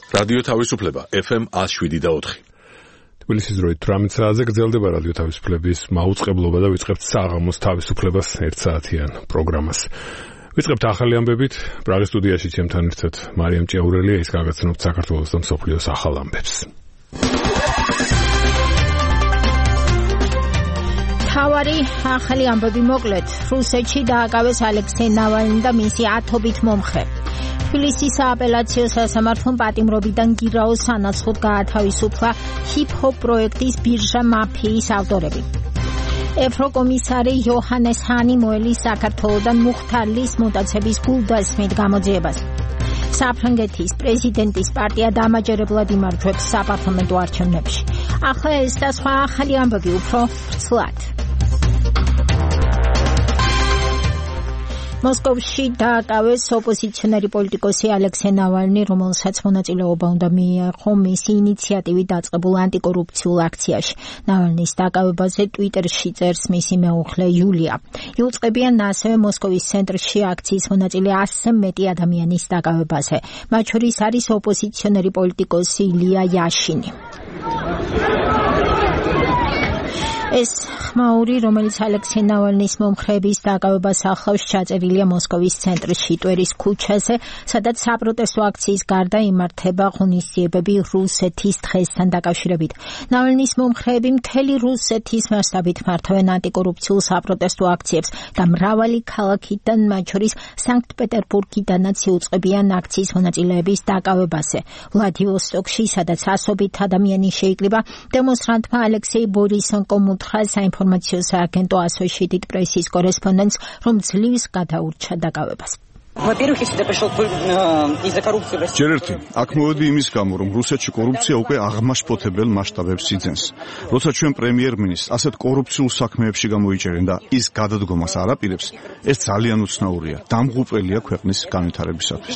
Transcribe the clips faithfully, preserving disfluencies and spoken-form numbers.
რადიო თავისუფლება ეფ ემ one oh seven და four. თბილისის დროით თხამეტ საათზე გრძელდება რადიო თავისუფლების მაუწყებლობა და ვიწყებთ საღამოს თავისუფლებას ერთ საათიან პროგრამას. ვიწყებთ ახალი ამბებით, პრაღის სტუდიაში ჩემთან ერთად მარიამ ჭეურელია, ის გაგაცნობთ საქართველოს და მსოფლიოს ახალ ამბებს. თავარი ახალი ამბები მოკლედ, რუსეთში დააკავეს ალექსეი ნავალნი და მისი ათობით მომხრე. თბილისის სააპელაციო სასამართლომ პატიმრობიდან გირაოს სანაცვლოდ გაათავისუფლა ჰიპ-ჰოპ პროექტის ბირჟა მაფიის ავტორები. ევროკომისარი იოჰანეს ჰანი მოელის საქართველოდან მუხთარლის მოტაცების გულდასმით გამოძიებას. საფრანგეთის პრეზიდენტის პარტია დამაჯერებლად იმარჯვებს საპარლამენტო არჩევნებში. ახლა ეს და სხვა ახალი ამბები უფრო ვრცლად. მოსკოვში დააკავეს ოპოზიციონერი პოლიტიკოსი ალექსეი ნავალნი, რომელსაც მონაწილეობა უნდა მიიღო მისი ინიციატივით დაწყებულ ანტიკორუფციულ აქციაში. ნავალნის დაკავებაზე ტვიტერში წერს მისი მეუღლე იულია. იუწყებიან ასევე მოსკოვის ცენტრში აქციის მონაწილე ასზე მეტი ადამიანის დაკავებაზე. მათ შორის არის ოპოზიციონერი პოლიტიკოსი ილია იაშინი. ეს ხმაური, რომელიც ალექსეი ნავალნის მომხრეების დაკავებას ახლავს, ჩაწერილია მოსკოვის ცენტრში ტვერის ქუჩაზე, სადაც საპროტესტო აქციის გარდა იმართება ღონისძიებები რუსეთის დღესთან დაკავშირებით. ნავალნის მომხრეები მთელი რუსეთის მასშტაბით მართავენ ანტიკორუფციულ საპროტესტო აქციებს და მრავალი ქალაქიდან, მათ შორის სანქტ-პეტერბურგიდანაც იუწყებიან აქციის მონაწილეების დაკავებაზე. ვლადივოსტოკში, სადაც ასობით ადამიანი შეიკრიბა, დემონსტრანტმა ალექსეი ბორისენკომ უთხრა საინფორმაციო სააგენტო Associated Press-ის კორესპონდენტს, რომ ძლივს გადაურჩა დაკავებას. ჯერ ერთი, აქ მოვედი იმის გამო, რომ რუსეთში კორუფცია უკვე აღმაშფოთებელ მასშტაბებს იძენს. როცა ჩვენ პრემიერ-მინისტრს ასეთ კორუფციულ საქმეებში გამოიჭერენ და ის გადადგომას არ აპირებს, ეს ძალიან უცნაურია, დამღუპველია ქვეყნის განვითარებისათვის.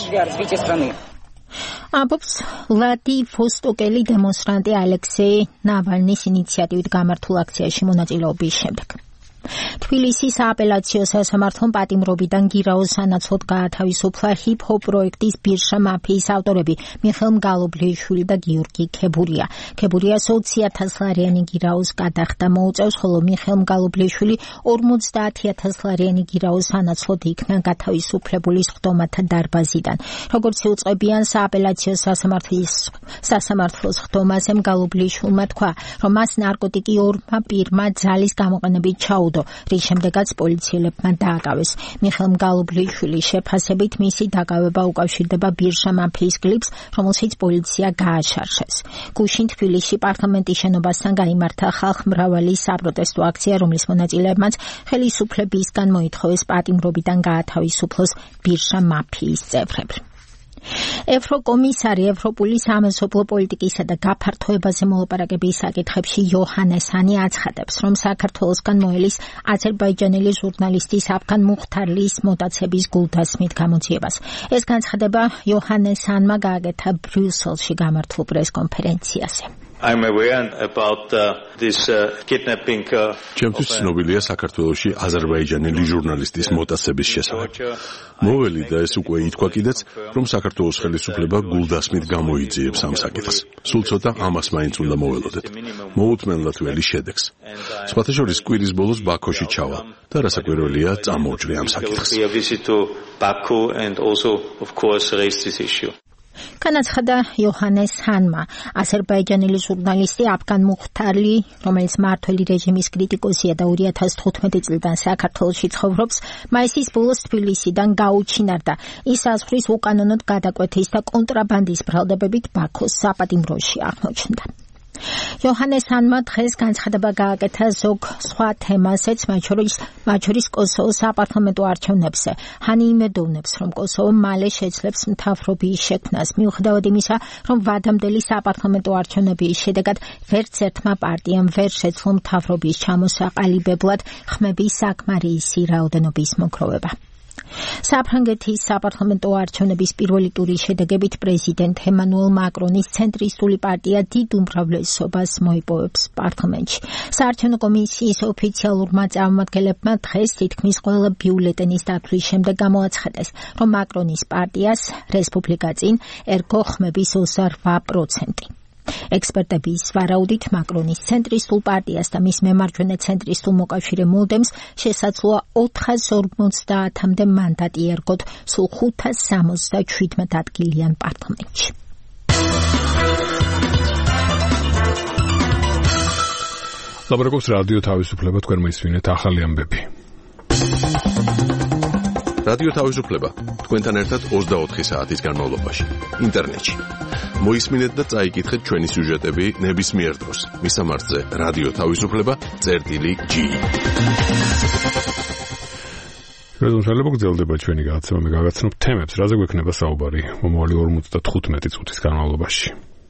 ამბობს ვლადივოსტოკელი დემონსტრანტი ალექსეი ნავალნის ინიციატივით გამართულ აქციაში მონაწილეობის შემდეგ. თბილისის სააპელაციო სასამართლომ პატიმრობიდან გირაოს სანაცვლოდ გაათავისუფლა ჰიპ-ჰოპ პროექტის ბირჟა მაფიის ავტორები მიხეილ მგალობლიშვილი და გიორგი ქებურია. ქებურიას ოცი ათას ლარიანი გირაოს გადახდა მოუწევს, ხოლო მიხეილ მგალობლიშვილი ორმოცდაათი ათას ლარიანი გირაოს სანაცვლოდ იქნა გათავისუფლებული სხდომათა დარბაზიდან. როგორც იუწყებიან სააპელაციო სასამართლის სასამართლოს სხდომაზე, მგალობლიშვილმა თქვა, რომ მას ნარკოტიკი ორმა პირმა ძალის გამოყენებით ჩაუდო, რის შემდეგაც პოლიციელებმა დააკავეს. მიხეილ მგალობლიშვილის შეფასებით მისი დაკავება უკავშირდება ბირჟა მაფიის გლიფს, რომელშიც პოლიცია გააშარშეს. გუშინ თბილისში პარლამენტის შენობასთან გაიმართა ხალხმრავალი საპროტესტო აქცია, რომლის მონაწილეებმაც ხელისუფლებისგან მოითხოვეს პატიმრობიდან გაათავისუფლოს ბირჟა მაფიის წევრები. ევროკომისარი ევროპული სამეზობლო პოლიტიკისა და გაფართოებაზე მოლაპარაკების საკითხებში იოჰანეს ჰანი აცხადებს, რომ საქართველოსგან მოელის აზერბაიჯანელი ჟურნალისტის აფგან მუხთარლის მოტაცების გულდასმით გამოძიებას. ეს განცხადება იოჰანეს ჰანმა გააკეთა ბრიუსელში გამართულ პრესკონფერენციაზე. I'm aware about uh, this uh, kidnapping uh, ჩემთვის ცნობილია საქართველოში აზერბაიჯანელი ჟურნალისტის მოტაცების შესახებ. მოველი და ეს უკვე ითქვა კიდეც, რომ საქართველოს ხელისუფლება გულდასმით გამოიძიებს ამ საკითხს. სულ ცოტა ამას მაინც უნდა მოველოდეთ. მოუთმენლად ველი შედეგს. სხვათა შორის კვირის ბოლოს ბაქოში ჩავა და რასაკვირველია წამოვჭრე ამ საკითხს. განაცხადა იოჰანეს ჰანმა. აზერბაიჯანელი ჟურნალისტი აფგან მუხთარლი, რომელიც მმართველი რეჟიმის კრიტიკოსია და ორი ათას თხუთმეტი წლიდან საქართველოში ცხოვრობს, მაისის ბოლოს თბილისიდან გაუჩინარდა. ის აზღვრის უკანონოდ გადაკვეთის და კონტრაბანდის ბრალდებებით ბაქოს საპატიმროში აღმოჩნდა. იოჰანეს ჰანმა დღეს განცხადება გააკეთა ზოგ სხვა თემაზეც, მათ შორის კოსოვოს საპარლამენტო არჩევნებზე. ჰანი იმედოვნებს, რომ კოსოვო მალე შეძლებს მთავრობის შექმნას, მიუხედავად იმისა, რომ ვადამდელი საპარლამენტო არჩევნების შედეგად ვერც ერთმა პარტიამ ვერ შეძლო მთავრობის ჩამოსაყალიბებლად ხმების საკმარისი რაოდენობის მოგროვება. საფრანგეთის საპარლამენტო არჩევნების პირველი ტურის შედეგებით პრეზიდენტ ემანუელ მაკრონის ცენტრისტული პარტია დიდ უმრავლესობას მოიპოვებს პარლამენტში. საარჩევნო კომისიის ოფიციალურმა წარმომადგენლებმა დღეს თითქმის ყველა ბიულეტენის დათვლის შემდეგ გამოაცხადეს, რომ მაკრონის პარტიას რესპუბლიკა წინ ერგო ხმების ოცდაოთხ პროცენტი. ექსპერტების ვარაუდით მაკრონის ცენტრისტულ პარტიას და მის მემარჯვენე ცენტრისტულ მოკავშირე მოდემს შესაძლოა ოთხას ორმოცდაათამდე მანდატი ერგოთ სულ ხუთას სამოცდაშვიდმეტ ადგილიან პარლამენტში. ლაპარაკობს რადიო თავისუფლება, თქვენ მოისმინეთ ახალი ამბები. რადიო თავისუფლება თქვენთან ერთად ოცდაოთხი საათის განმავლობაში ინტერნეტში. მოისმინეთ და წაიკითხეთ ჩვენი სიუჟეტები ნებისმიერ დროს. მისამართზე რადიო თავისუფლება წერტილი ჯი. რეზოლუცია გრძელდება ჩვენი გადაცემა, მე გავაცნობ თემებს, რაზე გვექნება საუბარი მომავალი ორმოცდათხუთმეტი წუთის განმავლობაში.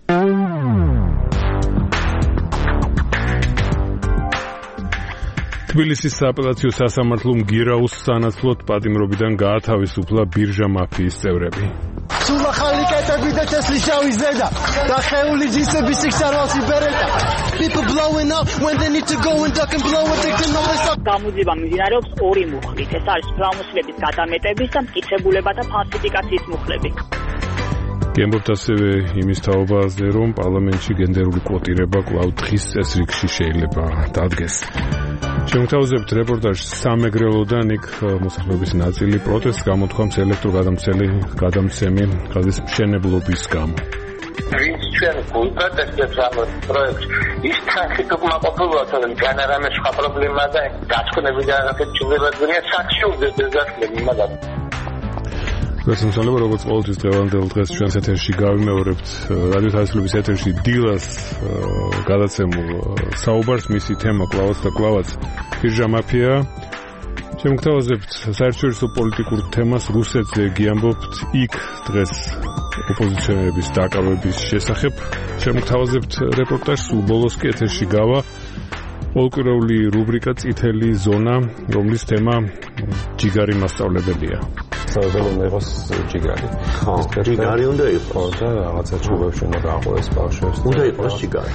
თბილისის სააპელაციო სასამართლომ გირაუს სანაცვლოდ პატიმრობიდან გაათავისუფლა ბირჟა მაფიის წევრები. სულ ახალი კეტები და თესლის შავი ზედა და ხეული ჯისების სიქსარვალს იბერეტა. People blowing up when they need to go and duck and blow it and all this. გამოძიება მიმდინარეობს ორი მუხლით. ეს არის პრამოსლების გადამეტების და მტკიცებულებათა ფალსიფიკაციის მუხლები. გემბობთ ასევე იმის თაობაზე, რომ პარლამენტში გენდერული კვოტირება კვლავ დღის წესრიგში შეიძლება დადგეს. შემოგთავაზებთ რეპორტაჟს სამეგრელოდან, იქ მოსახლეობის ნაწილი პროტესტს გამოთქვამს ელექტროგადამცემი გადამცემი გაზის მშენებლობის გამო. ვინც ჩვენ გულპროტესტებს ამ პროექტს, ის თანხით უკმაყოფილოა, თორემ განარამე სხვა პრობლემა და გაჩქნები და რაღაცა ჩულებადია საქმე უძებს გასვლები მაგათ. გასამსალება როგორც ყოველთვის დღევანდელ დღეს ჩვენს ეთერში გავიმეორებთ რადიო თავისუფლების ეთერში დილას გადაცემულ საუბარს, მისი თემა კლავაც და კლავაც ბირჟა მაფია. შემოგთავაზებთ საერთაშორისო პოლიტიკურ თემას რუსეთზე გიამბობთ იქ დღეს ოპოზიციონერების დაკავების შესახებ. შემოგთავაზებთ რეპორტაჟს სულ ბოლოსკი ეთერში გავა ყოველკვირეული რუბრიკა წითელი ზონა, რომლის თემა ჯიგარი მასწავლებელია. საერთოდ იყოს ჯიგარი. ხო, ჯიგარი უნდა იყოს და რაღაცა ჩუბებში უნდა გაყვეს ბავშვებს. უნდა იყოს ჯიგარი.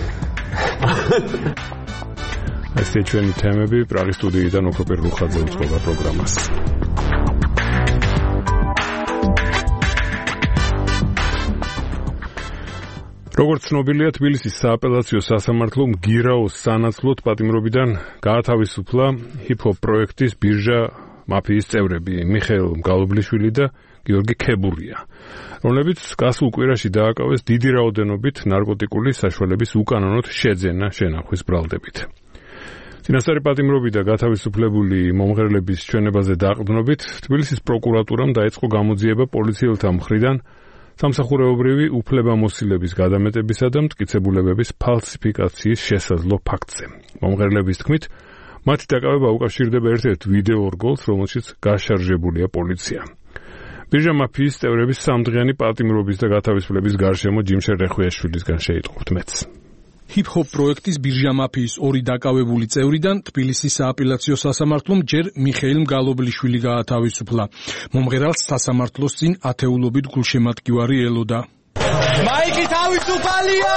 ესე ჩვენი თემები პრაღის სტუდიიდან ოქროპერ რუხაძე უწყობა პროგრამას. როგორც ცნობილია, თბილისის სააპელაციო სასამართლომ გირაოს სანაცვლოდ პატიმრობიდან გაათავისუფლა ჰიპ-ჰოპ პროექტის ბირჟა მაფიის წევრები მიხეილ მგალობლიშვილი და გიორგი ქებურია, რომლებიც გასულ კვირაში დააკავეს დიდი რაოდენობით ნარკოტიკული საშუალების უკანონოდ შეძენა შენახვის ბრალდებით. წინასწარი პატიმრობი და გათავისუფლებული მომღერლების ჩვენებაზე დაყრდნობით თბილისის პროკურატურამ დაიწყო გამოძიება პოლიციელთა მხრიდან სამსახურეობრივი უფლებამოსილების გადამეტებისა და მტკიცებულებების ფალსიფიკაციის შესაძლო ფაქტზე. მომღერლების თქმით, მათი დაკავება უკავშირდება ერთ-ერთ ვიდეო რგოლს, რომელშიც გაშარჟებულია პოლიცია. ბირჟა მაფიის წევრების სამდღიანი პატიმრობის და გათავისუფლების გარშემო ჯიმშერ რეხვიაშვილისგან შეიტყობთ მეც. ჰიპ-ჰოპ პროექტის ბირჟა მაფიის ორი დაკავებული წევრიდან თბილისის სააპელაციო სასამართლომ ჯერ მიხეილ მგალობლიშვილი გაათავისუფლა. მომღერალს სასამართლოს წინ ათეულობით გულშემატკივარი ელოდა. მაიკი თავისუფალია!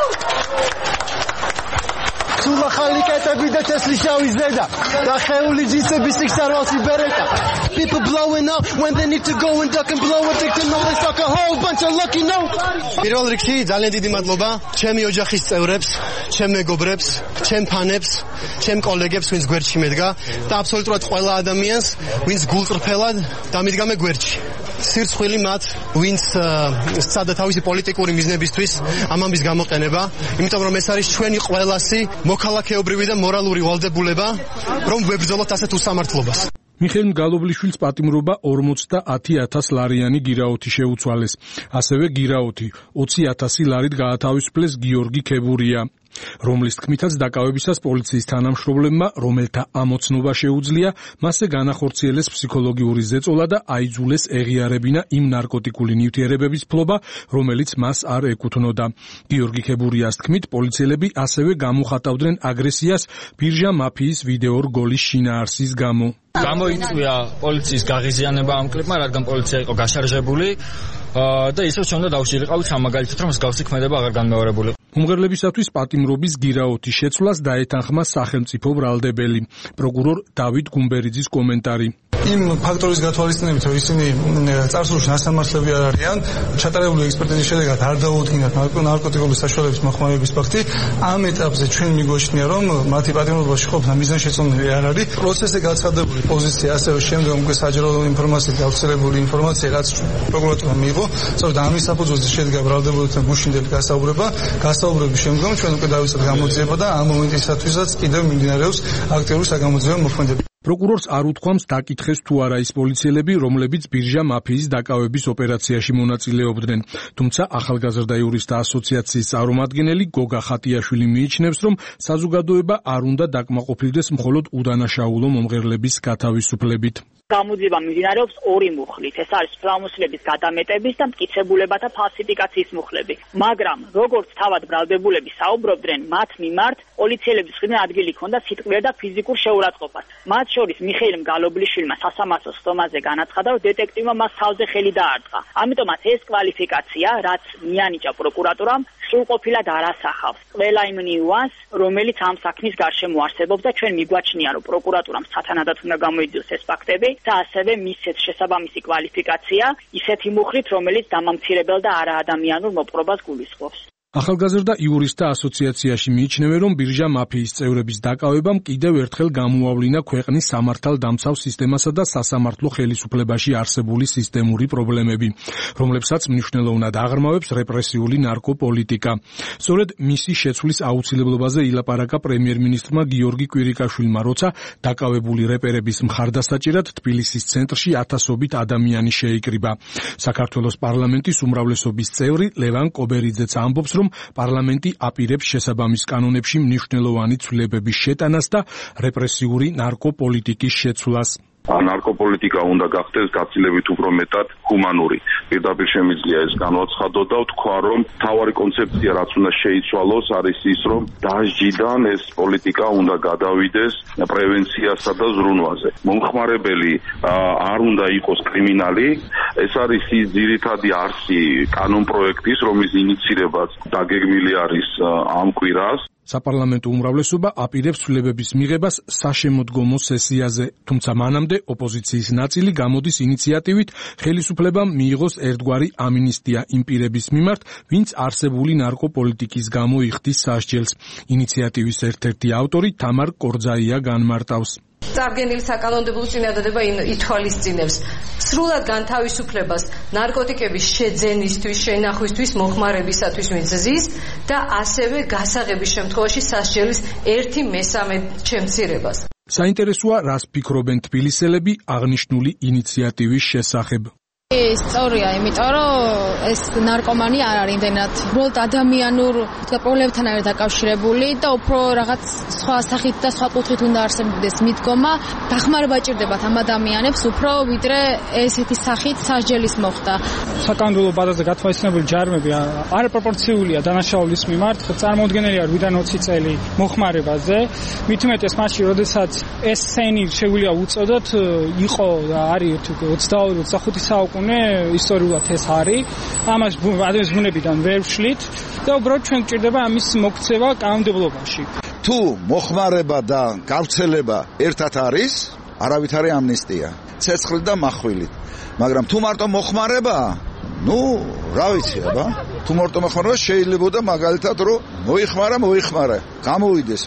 სულ ახალი კეტები და თესლის შავი ზედა და ხეული ჯისების სიქსარვალს იბერეტა. People blowing up when they need to go and duck and blow it and all this like a whole bunch of lucky nobodies. პირველ რიგში ძალიან დიდი მადლობა ჩემი ოჯახის წევრებს, ჩემ მეგობრებს, ჩემ ფანებს, ჩემ კოლეგებს, ვინც გვერდში მედგა და აბსოლუტურად ყველა ადამიანს, ვინც გულწრფელად დამიდგა მე გვერდში. სირცხვილი მათ, ვინც სცადა თავისი პოლიტიკური მიზნებისთვის ამ ამბის გამოყენება, იმიტომ რომ ეს არის ჩვენი ყველასი მოქალაქეობრივი და მორალური ვალდებულება, რომ ვებრძოლოთ ასეთ უსამართლობას. მიხეილ მგალობლიშვილის პატიმრობა ორმოცდაათი ათას ლარიანი გირაოთი შეუცვალეს. ასევე გირაოთი ოცი ათასი ლარით გაათავისუფლეს გიორგი ქებურია. რომლის თქმითაც დაკავებისას პოლიციის თანამშრომლებმა, რომელთა ამოცნობა შეუძლია, მასზე განახორციელეს ფსიქოლოგიური ზეწოლა და აიძულეს ეღიარებინა იმ ნარკოტიკული ნივთიერებების ფლობა, რომელიც მას არ ეკუთვნოდა. გიორგი ხებურიას თქმით, პოლიციელები ასევე გამოხატავდნენ აგრესიას ბირჟა მაფიის ვიდეო რგოლის შინაარსის გამო. გამოიწვია პოლიციის გაღიზიანება ამ კლიპმა, რადგან პოლიცია იყო გაშარჟებული და ისევ ჩვენ დავშილიყავით ამ მაგალითად, რომ მსგავსი ქმედება აღარ განმეორებული. უმღერლებისათვის პატიმრობის გირაოთის შეცვლას დაეთანხმა სახელმწიფო ბრალდებელი. პროკურორ დავით გუმბერიძის კომენტარი. იმ ფაქტორის გათვალისწინებით, რომ ისინი წარსულში ნასამართლები არ არიან, ჩატარებული ექსპერტიზის შედეგად არ დაუდგინათ ნარკოტიკული საშუალების მოხმარების ფაქტი, ამ ეტაპზე ჩვენ მიგვაჩნია, რომ მათი პატიმრობაში ყოფნა მიზანშეწონილი არ არის. პროცესზე გაცხადებული პოზიცია, ასევე შემდგომ უკვე საჯარო ინფორმაციით გავრცელებული ინფორმაცია, რაც პროკურატურამ მიიღო, სწორედ ამის საფუძველზე შედგა ბრალდებულებთან გუშინდელი გასაუბრება. გასაუბრების შემდგომ ჩვენ უკვე დავიწყეთ გამოძიება და ამ მომენტისათვისაც კიდევ მიმდინარეობს აქტიური საგამოძიებო მოქმედება. პროკურორს არ უთქვამს დაკითხეს თუ არა ის პოლიციელები, რომლებიც ბირჟა მაფიის დაკავების ოპერაციაში მონაწილეობდნენ. თუმცა ახალგაზრდა იურისტთა ასოციაციის წარმომადგენელი გოგა ხატიაშვილი მიიჩნევს, რომ საზოგადოება არ უნდა დაკმაყოფილდეს მხოლოდ უდანაშაულო მომღერლების გათავისუფლებით. გამოძიება მიმდინარეობს ორი მუხლით. ეს არის ფლამუსლების გადამეტების და მტკიცებულებათა ფალსიფიკაციის მუხლები. მაგრამ როგორც თავად ბრალდებულები საუბრობდნენ, მათ მიმართ პოლიციელების მხრიდან ადგილი ჰქონდა სიტყვიერ და ფიზიკურ შეურაცხყოფას. მათ შორის მიხეილ მგალობლიშვილმა სასამართლოს ხტომაზე განაცხადა, რომ დეტექტივმა მას თავზე ხელი დაარტყა. ამიტომაც ეს კვალიფიკაცია, რაც მიანიჭა პროკურატურამ, სრულყოფილად არ ასახავს ყველა იმ ნიუანს, რომელიც ამ საქმის გარშემო არსებობს და ჩვენ მიგვაჩნია, რომ პროკურატურამ სათანადოდ უნდა გამოიძიოს ეს ფაქტები და ასევე მისცეს შესაბამისი კვალიფიკაცია ისეთი მუხლით, რომელიც დამამცირებელ და არაადამიანურ მოპყრობას გულისხმობს. ახალგაზრდა იურისტთა ასოციაციაში მიიჩნევენ, რომ ბირჟა მაფიის წევრების დაკავებამ კიდევ ერთხელ გამოავლინა ქვეყნის სამართალდამცავ სისტემასა და სასამართლო ხელისუფლებაში არსებული სისტემური პრობლემები, რომლებსაც მნიშვნელოვნად აღრმავებს რეპრესიული ნარკოპოლიტიკა. სწორედ მისი შეცვლის აუცილებლობაზე ილაპარაკა პრემიერ-მინისტრმა გიორგი კვირიკაშვილმა, როცა დაკავებული რეპერების მხარდასაჭერად თბილისის ცენტრში ათასობით ადამიანი შეიკრიბა. საქართველოს პარლამენტის უმრავლესობის წევრი ლევან კობერიძეც ამბობს, რომ პარლამენტი აპირებს შესაბამის კანონებში მნიშვნელოვანი ცვლილებების შეტანას და რეპრესიული ნარკოპოლიტიკის შეცვლას. ნარკოპოლიტიკა უნდა გახდეს გაცილებით უფრო მეტად ჰუმანური. პირდაპირ შემიძლია ეს განვაცხადო და ვთქვა, რომ მთავარი კონცეფცია, რაც უნდა შეიცვალოს, არის ის, რომ დასჯიდან ეს პოლიტიკა უნდა გადავიდეს პრევენციასა და ზრუნვაზე. მომხმარებელი არ უნდა იყოს კრიმინალი. ეს არის ის ძირითადი არსი კანონპროექტის, რომლის ინიცირებაც დაგეგმილი არის ამ კვირას. საპარლამენტო უმრავლესობა აპირებს ცვლილებების მიღებას საშემოდგომო სესიაზე, თუმცა მანამდე ოპოზიციის ნაწილი გამოდის ინიციატივით ხელისუფლებამ მიიღოს ერთგვარი ამინისტია იმ პირების მიმართ, ვინც არსებული ნარკოპოლიტიკის გამო იხდის სასჯელს. ინიციატივის ერთ-ერთი ავტორი თამარ კორძაია განმარტავს. წარგენილი საკანონმდებლო წინადადება ითვალისწინებს სრულად განთავისუფლებას ნარკოტიკების შეძენისთვის, შენახვისთვის, მოხმარებისათვის ვინც ზის და ასევე გასაღების შემთხვევაში სასჯელის ერთი მესამედ შემცირებას. საინტერესოა, რას ფიქრობენ თბილისელები აღნიშნული ინიციატივის შესახებ. სწორია, იმიტომ რომ ეს ნარკომანი არ არის იმდენად უბრალოდ ადამიანურ პრობლემებთან არის დაკავშირებული და უფრო რაღაც სხვა სახით და სხვა კუთხით უნდა არსებობდეს მიდგომა. დახმარება ჭირდებათ ამ ადამიანებს უფრო ვიდრე ესეთი სახით სასჯელის მოხდა. საკანონმდებლო ბაზაზე გათვალისწინებული ჯარიმები არაპროპორციულია დანაშაულის მიმართ, წარმოუდგენელია რვიდან ოცი წელი მოხმარებაზე. მით უმეტეს მასში, როდესაც ეს სცენი შეგვიძლია უწოდოთ, იყო და არის ოცდაორი ოცდახუთი საუკუნე ისტორიულად ეს არის. ამას ადამიანის ბუნებიდან ვერ ვშლით და უბრალოდ ჩვენ გვჭირდება ამის მოქცევა კანონმდებლობაში. თუ მოხმარება და გავრცელება ერთად არის, არავითარი ამნისტია, ცეცხლით და מחვილით. მაგრამ თუ მარტო მოხმარება, ну, რა ვიცი, აბა, თუ მარტო მოხმარება შეიძლებოდა მაგალითად რომ მოიხმარა, მოიხმარა, გამოვიდეს.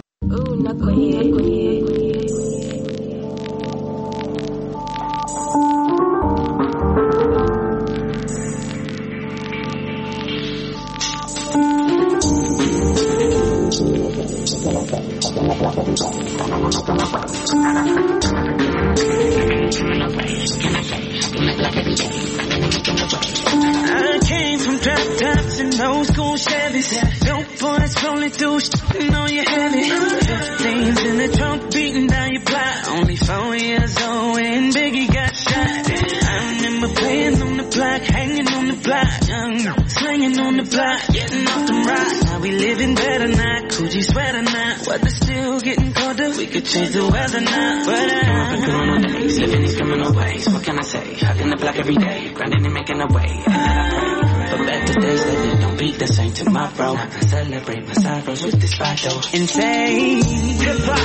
I came from drop tops and old school Chevys, built boy that's rolling through, you know you heavy. Fifteens in the trunk, beating down your block. Only four years old when Biggie got shot. I remember playing on the block, hanging on the block, young, slinging on the block, getting off them rocks. Now we living better now, Coogee sweater now. Weather still getting colder, we could change the weather now. But I'm up criminal days, living these criminal ways. What can I say? Hugging the block every day, grinding and making a way. And then I pray for better days that it don't beat the same tomorrow. I can celebrate my sorrows with this battle. Insane hip hop,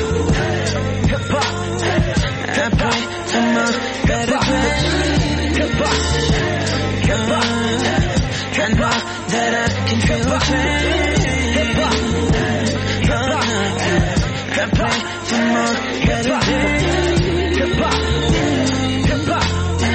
hip hop. I pray for more better days. Hip hop, hip hop. I know that I can feel the pain. Hip hop, hip hop. I pray for more better days. Hip hop, hip hop.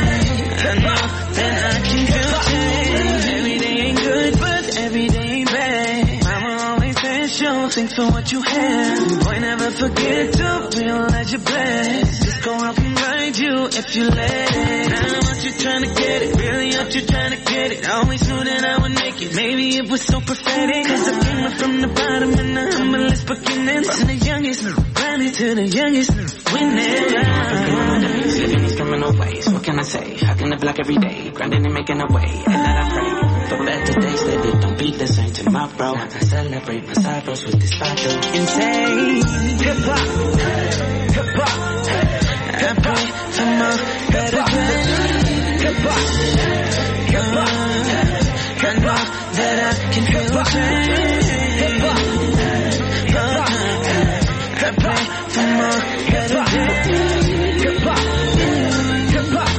I know that I can feel the change. Every day ain't good, but every day ain't bad. Mama always says, show thanks for what you have. Boy, never forget to realize you're blessed. This go out can ride you if you let it. Now what you trying to get it, really what you trying to get it. I always knew that I would make it. Maybe it was so prophetic, cause I came up from the bottom and the humblest beginning. From the youngest, grinding to the youngest, winning. Living these criminal ways, what can I say? Hugging the block every day, grinding and making a way. And then I pray for better days that it don't beat the same tomorrow. I can celebrate my sorrows with this battle. Insane hip hop, hip hop. I pray for more better days. Hip hop, hip hop. I know that I can feel the change. Hip hop, hip hop. I pray for more better days. Hip hop, hip hop.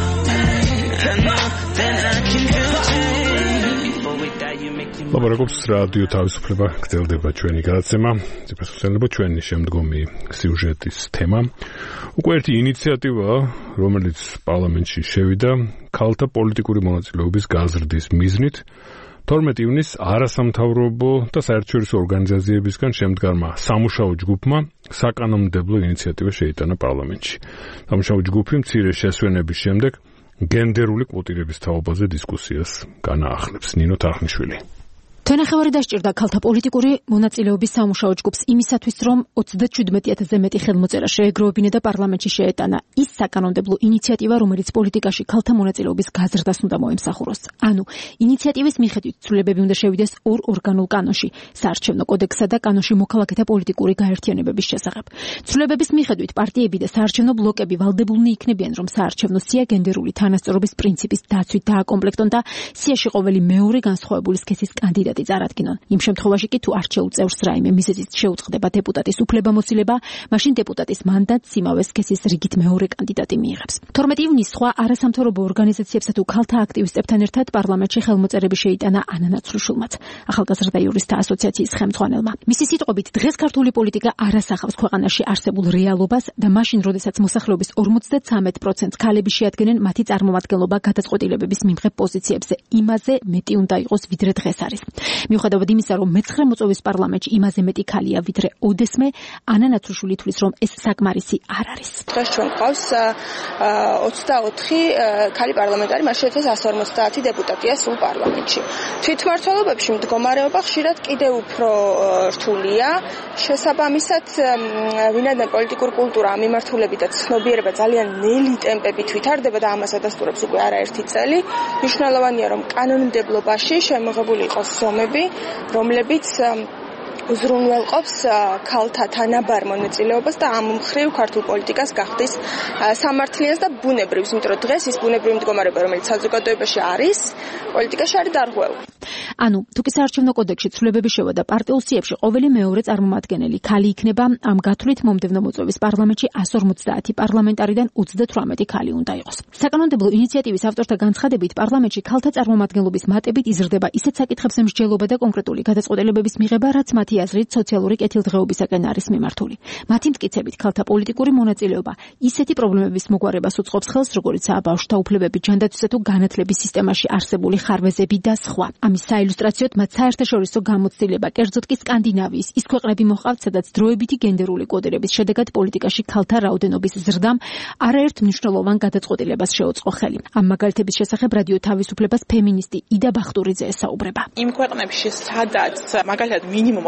I know that I can feel the change. Before we die, you make me. ლაპარაკობს რადიო თავისუფლება, გრძელდება ჩვენი გადაცემა. ციფროსაცენლებო ჩვენი შემდგომი სიუჟეტის თემა. უკვე ერთი ინიციატივა, რომელიც პარლამენტში შევიდა, ქალთა პოლიტიკური მონაწილეობის გაზრდის მიზნით, თორმეტი ივნისს არასამთავრობო და საერთაშორისო ორგანიზაციებისგან შემდგარმა სამუშაო ჯგუფმა საკანონმდებლო ინიციატივა შეიტანა პარლამენტში. სამუშაო ჯგუფი მცირე შესვენების შემდეგ გენდერული კვოტირების თაობაზე დისკუსიას განაახლებს. ნინო თარხნიშვილი. თვენახევარი დასჭირდა ქალთა პოლიტიკური მონაწილეობის სამუშაო ჯგუფს იმისათვის, რომ ოცდაშვიდმეტი ათასზე მეტი ხელმოწერა შეეგროვებინა და პარლამენტში შეეტანა ის საკანონმდებლო ინიციატივა, რომელიც პოლიტიკაში ქალთა მონაწილეობის გაზრდას უნდა მოემსახუროს. ანუ, ინიციატივის მიხედვით ცვლილებები უნდა შევიდეს ორ ორგანულ კანონში, საარჩევნო კოდექსსა და კანონში მოქალაქეთა პოლიტიკური გაერთიანებების შესახებ. ცვლილებების მიხედვით პარტიები და საარჩევნო ბლოკები ვალდებულნი იქნებიან, რომ საარჩევნო სია გენდერული თანასწორობის პრინციპის დაცვით დააკომპლექტონ და სიაში ყოველი მეორე განსხვავებული სქესის კანდიდატი წარადგინონ. იმ შემთხვევაში კი თუ არჩეულ წევრს რაიმე მიზეზით შეუწყდება დეპუტატის უფლებამოსილება, მაშინ დეპუტატის მანდატს იმავე სქესის რიგით მეორე კანდიდატი მიიღებს. თორმეტი ივნისს სხვა არასამთავრობო ორგანიზაციებსა თუ ქალთა აქტივისტებთან ერთად პარლამენტში ხელმოწერები შეიტანა ანა ნაცვლიშვილმაც, ახალგაზრდა იურისტთა ასოციაციის ხელმძღვანელმა. მისი სიტყვებით, დღეს ქართული პოლიტიკა არ ასახავს ქვეყანაში არსებულ რეალობას და მაშინ, როდესაც მოსახლეობის ორმოცდათვრამეტ პროცენტს ქალები შეადგენენ, მათი წარმომადგენლობა გადაწყვეტილებების მიმღებ პოზიციებზე იმაზე მეტი უნდა იყოს, ვიდრე დღეს არის. მიუხედავად იმისა, რომ მეცხრე მოწვევის პარლამენტში იმაზე მეტი ქალია, ვიდრე ოდესმე, ანა ნაცვლიშვილი თვლის, რომ ეს საკმარისი არ არის. დღეს ჩვენ ყავს ოცდაოთხი ქალი პარლამენტარი, მას შორის εκατს ორმოცდაათი დეპუტატია სულ პარლამენტში. თვითმმართველობებში მდგომარეობა ხშირად კიდევ უფრო რთულია. შესაბამისად, ვინაიდან პოლიტიკური კულტურა ამ მიმართულებით და ცნობიერება ძალიან ნელი ტემპებით ვითარდება და ამას ადასტურებს უკვე არაერთი წელი, მნიშვნელოვანია, რომ კანონმდებლობაში შემოღებული იყოს ზომები, რომლებიც უზრუნველყოფს ქალთა თანაბარ მონაწილეობას და ამ მხრივ ქართულ პოლიტიკას გახდის სამართლიანს და ბუნებრივს, იმიტომ რომ დღეს ის ბუნებრივი მდგომარეობა, რომელიც საზოგადოებაში არის, პოლიტიკაში არის დარღვეული. ანუ, თუ კი საარჩევნო კოდექსში ცვლილებები შევიდა პარტიულ სიებში, ყოველი მეორე წარმომადგენელი ქალი იქნება, ამ გათვლით მომდევნო მოწვევის პარლამენტში εκατს ორმოცდაათი პარლამენტარიდან ოცდათვრამეტი ქალი უნდა იყოს. საკანონმდებლო ინიციატივის ავტორთა განცხადებით, პარლამენტში ქალთა წარმომადგენლობის მატებით იზრდება ისეთ საკითხებზე მსჯელობა და კონკრეტული გადაწყვეტილებების მიღება, რაც მათი აზრით სოციალური კეთილდღეობისაკენ არის მიმართული. მათი მტკიცებით, ქალთა პოლიტიკური მონაწილეობა ისეთი პრობლემების მოგვარებას უწყობს ხელს, როგორიცაა ბავშვთა უფლებები, ჯანდაცვისა თუ განათლების სისტემაში არსებული ხარვეზები და სხვა. ამის საილუსტრაციოდ მათ საერთაშორისო გამოცდილება, კერძოდ კი სკანდინავიის ის ქვეყნები მოჰყავთ, სადაც დროებითი გენდერული კოდირების შედეგად პოლიტიკაში ქალთა რაოდენობის ზრდამ არაერთ მნიშვნელოვან გადაწყვეტილებას შეუწყო ხელი. ამ მაგალითების შესახებ რადიო თავისუფლებას ფემინისტი იდა ბახტურიძე ესაუბრება. იმ ქვეყნებში, სადაც მაგალითად მინიმუმ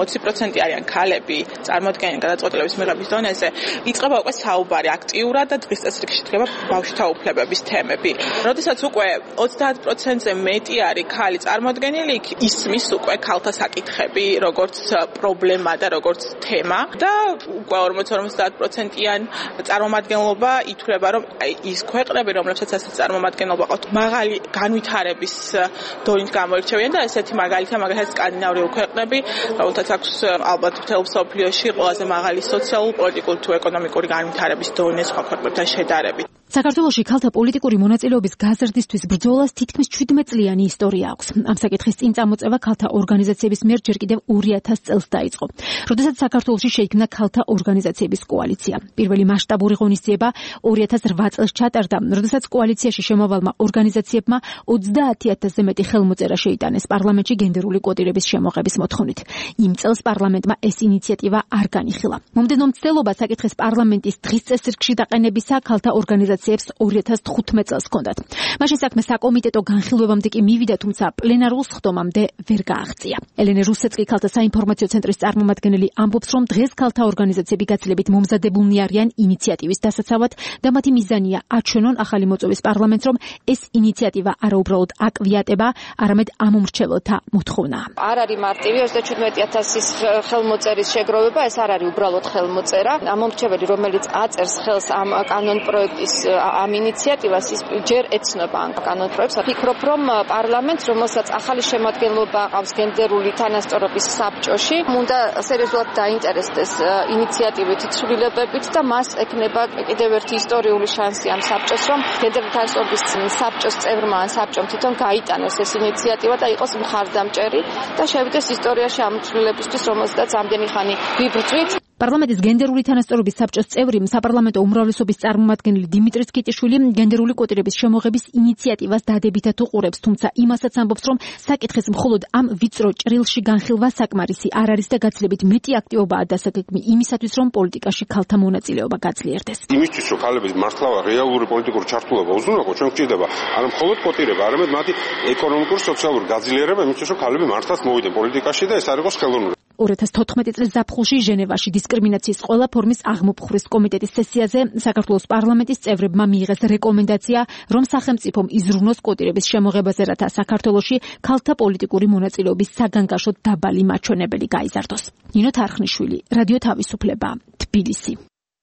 ოცი პროცენტი არიან ქალები წარმოადგენენ გადაწყვეტილების მიღების დონეზე, იწყება უკვე საუბარი აქტიურად და დღის წესრიგში დგება ბავშვთა უფლებების თემები. როდესაც უკვე ოცდაათ პროცენტზე მეტი არის ქალი წარმოდგენილი, ისმის უკვე ქალთა საკითხები, როგორც პრობლემა და როგორც თემა და უკვე ორმოც ორმოცდაათ პროცენტიან წარმომადგენლობა ითვლება, რომ ის ქვეყნები, რომლებსაც ასე წარმომადგენლობა ყავთ, მაღალი განვითარების დონით გამოირჩევიან და ესეთი მაგალითია მაგალითად სკანდინავიური ქვეყნები, რომელთაც აქვს ალბათ მთელ მსოფლიოში ყველაზე მაღალი სოციალურ, პოლიტიკურ თუ ეკონომიკური განვითარების დონე სხვა ქვეყნებთან შედარებით. საქართველოში ქალთა პოლიტიკური მონაწილეობის გაზრდისთვის ბრძოლას თითქმის შვიდმეტ წლიანი ისტორია აქვს. ამ საკითხის წინ წამოწევა ქალთა ორგანიზაციების მიერ ჯერ კიდევ ორი ათას წელს დაიწყო. როდესაც საქართველოში შეიქმნა ქალთა ორგანიზაციების კოალიცია. პირველი მასშტაბური ღონისძიება ორი ათას რვა წელს ჩატარდა, როდესაც კოალიციაში შემოვალმა ორგანიზაციებმა ოცდაათი ათასზე მეტი ხელმოწერა შეიტანეს პარლამენტში გენდერული კვოტირების შემოღების მოთხოვნით. იმ წელს პარლამენტმა ეს ინიციატივა არ განიხილა. მომდევნო მცდელობა საკითხის პარლამენტის დღის წესრიგში დაყენებისა ქალთა ორგანიზაციების ორი ათას თხუთმეტ წელს ჰქონდათ. მაშინ საქმე საკომიტეტო განხილვებამდე კი მივიდა, თუმცა პლენარულ სხდომამდე ვერ გააღწია. ელენე რუსეცკი ქალთა საინფორმაციო ცენტრის წარმომადგენელი ამბობს, რომ დღეს ქალთა ორგანიზაციები გაცილებით მომზადებულნი არიან ინიციატივის დასაცავად და მათი მიზანია აჩვენონ ახალი მოწვევის პარლამენტს, რომ ეს ინიციატივა არა უბრალოდ აკვიატება, არამედ ამომრჩეველთა მოთხოვნაა. არ არის მარტივი ოცდაშვიდმეტი ათასის ხელმოწერის შეგროვება, ეს არ არის უბრალოდ ხელმოწერა. ამომრჩეველი, რომელიც აწერს ხელს ამ კანონ პროექტის ამ ინიციატივას, ის ჯერ ეცნობა ამ კანონ პროექტს. ვფიქრობ, რომ პარლამენტს, რომელსაც ახალი შემადგენლობა აყავს გენდერული თანასწორობის საბჭოში, უნდა სერიოზულად დაინტერესდეს ინიციატივით, ცვლილებებით და მას ექნება კიდევ ერთი ისტორიული შანსი ამ საბჭოს, რომ გენდერული თანასწორობის საბჭოს წევრმა ან საბჭომ თვითონ გაიტანოს ეს ინიციატივა და იყოს მხარდამჭერი და შევიდეს ისტორიაში ამ ცვლილებისთვის, რომელსაც ამდენი ხანი ვიბრძვით. პარლამენტის გენდერული თანასწორობის საბჭოს წევრი საპარლამენტო უმრავლესობის წარმომადგენელი დიმიტრი სკიტიშვილი გენდერული კვოტირების შემოღების ინიციატივას დადებითად უყურებს, თუმცა იმასაც ამბობს, რომ საკითხის მხოლოდ ამ ვიწრო ჭრილში განხილვა საკმარისი არ არის და გაცილებით მეტი აქტივობაა დასაგეგმი იმისათვის, რომ პოლიტიკაში ქალთა მონაწილეობა გაძლიერდეს. იმისთვის, რომ ქალების მართლა რეალური პოლიტიკური ჩართულობა უზრუნველყო, ჩვენ გვჭირდება არა მხოლოდ კვოტირება, არამედ მათი ეკონომიკური, სოციალური გაძლიერება, იმისთვის, რომ ქალები მართლაც მოვიდნენ პოლიტიკაში და ეს არ იყოს ხელოვნური. ორი ათას თოთხმეტი წლის ზაფხულში ჟენევაში დისკრიმინაციის ყველა ფორმის აღმოფხვრის კომიტეტის სესიაზე საქართველოს პარლამენტის წევრებმა მიიღეს რეკომენდაცია, რომ სახელმწიფომ იზრუნოს კვოტირების შემოღებაზე, რათა საქართველოში ქალთა პოლიტიკური მონაწილეობის საგანგაშოდ დაბალი მაჩვენებელი გაიზარდოს. ნინო თარხნიშვილი, რადიო თავისუფლება, თბილისი.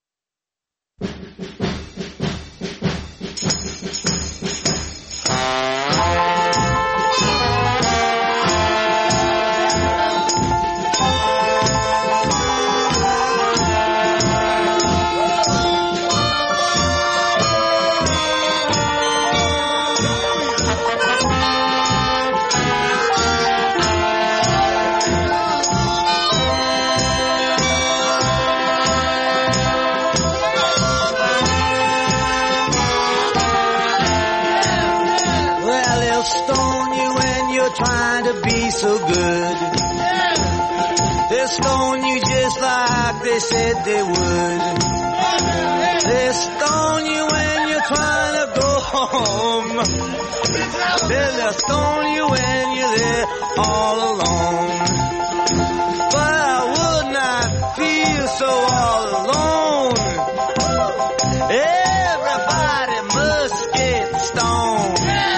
Trying to be so good. They stone you just like they said they would. They stone you when you're trying to go home. They'll stone you when you're there all alone. But I would not feel so all alone. Everybody must get stoned.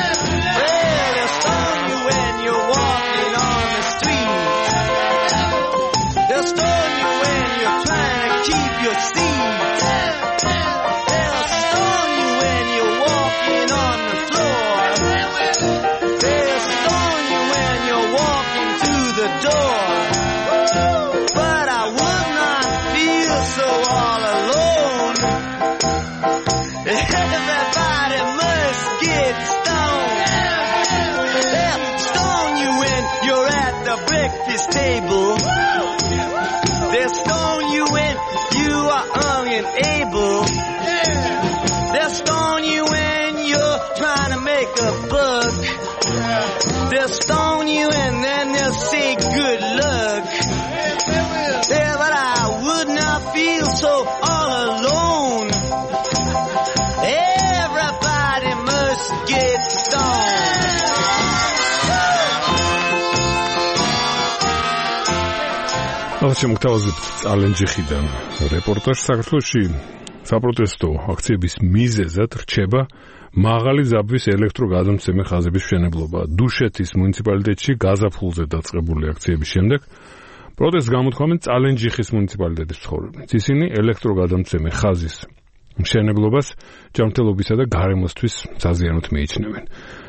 Table. They stone you when you are young and able. They stone you when you're trying to make a buck. They stone you and then they'll say good luck. Yeah, but I would not feel so all alone. Everybody must get stoned. შემოგთავაზებთ წალენჯიხიდან რეპორტაჟს. საქართველოში საპროტესტო აქციების მიზეზად რჩება მაღალი ზაბვის ელექტროგადამცემი ხაზების მშენებლობა. დუშეთის მუნიციპალიტეტში გაზაფხულზე დაწყებული აქციების შემდეგ პროტესტს გამოთქვამენ წალენჯიხის მუნიციპალიტეტის მცხოვრებლები. ისინი ელექტროგადამცემი ხაზის მშენებლობას ჯანმრთელობისა და გარემოსთვის საზიანოდ მიიჩნევენ.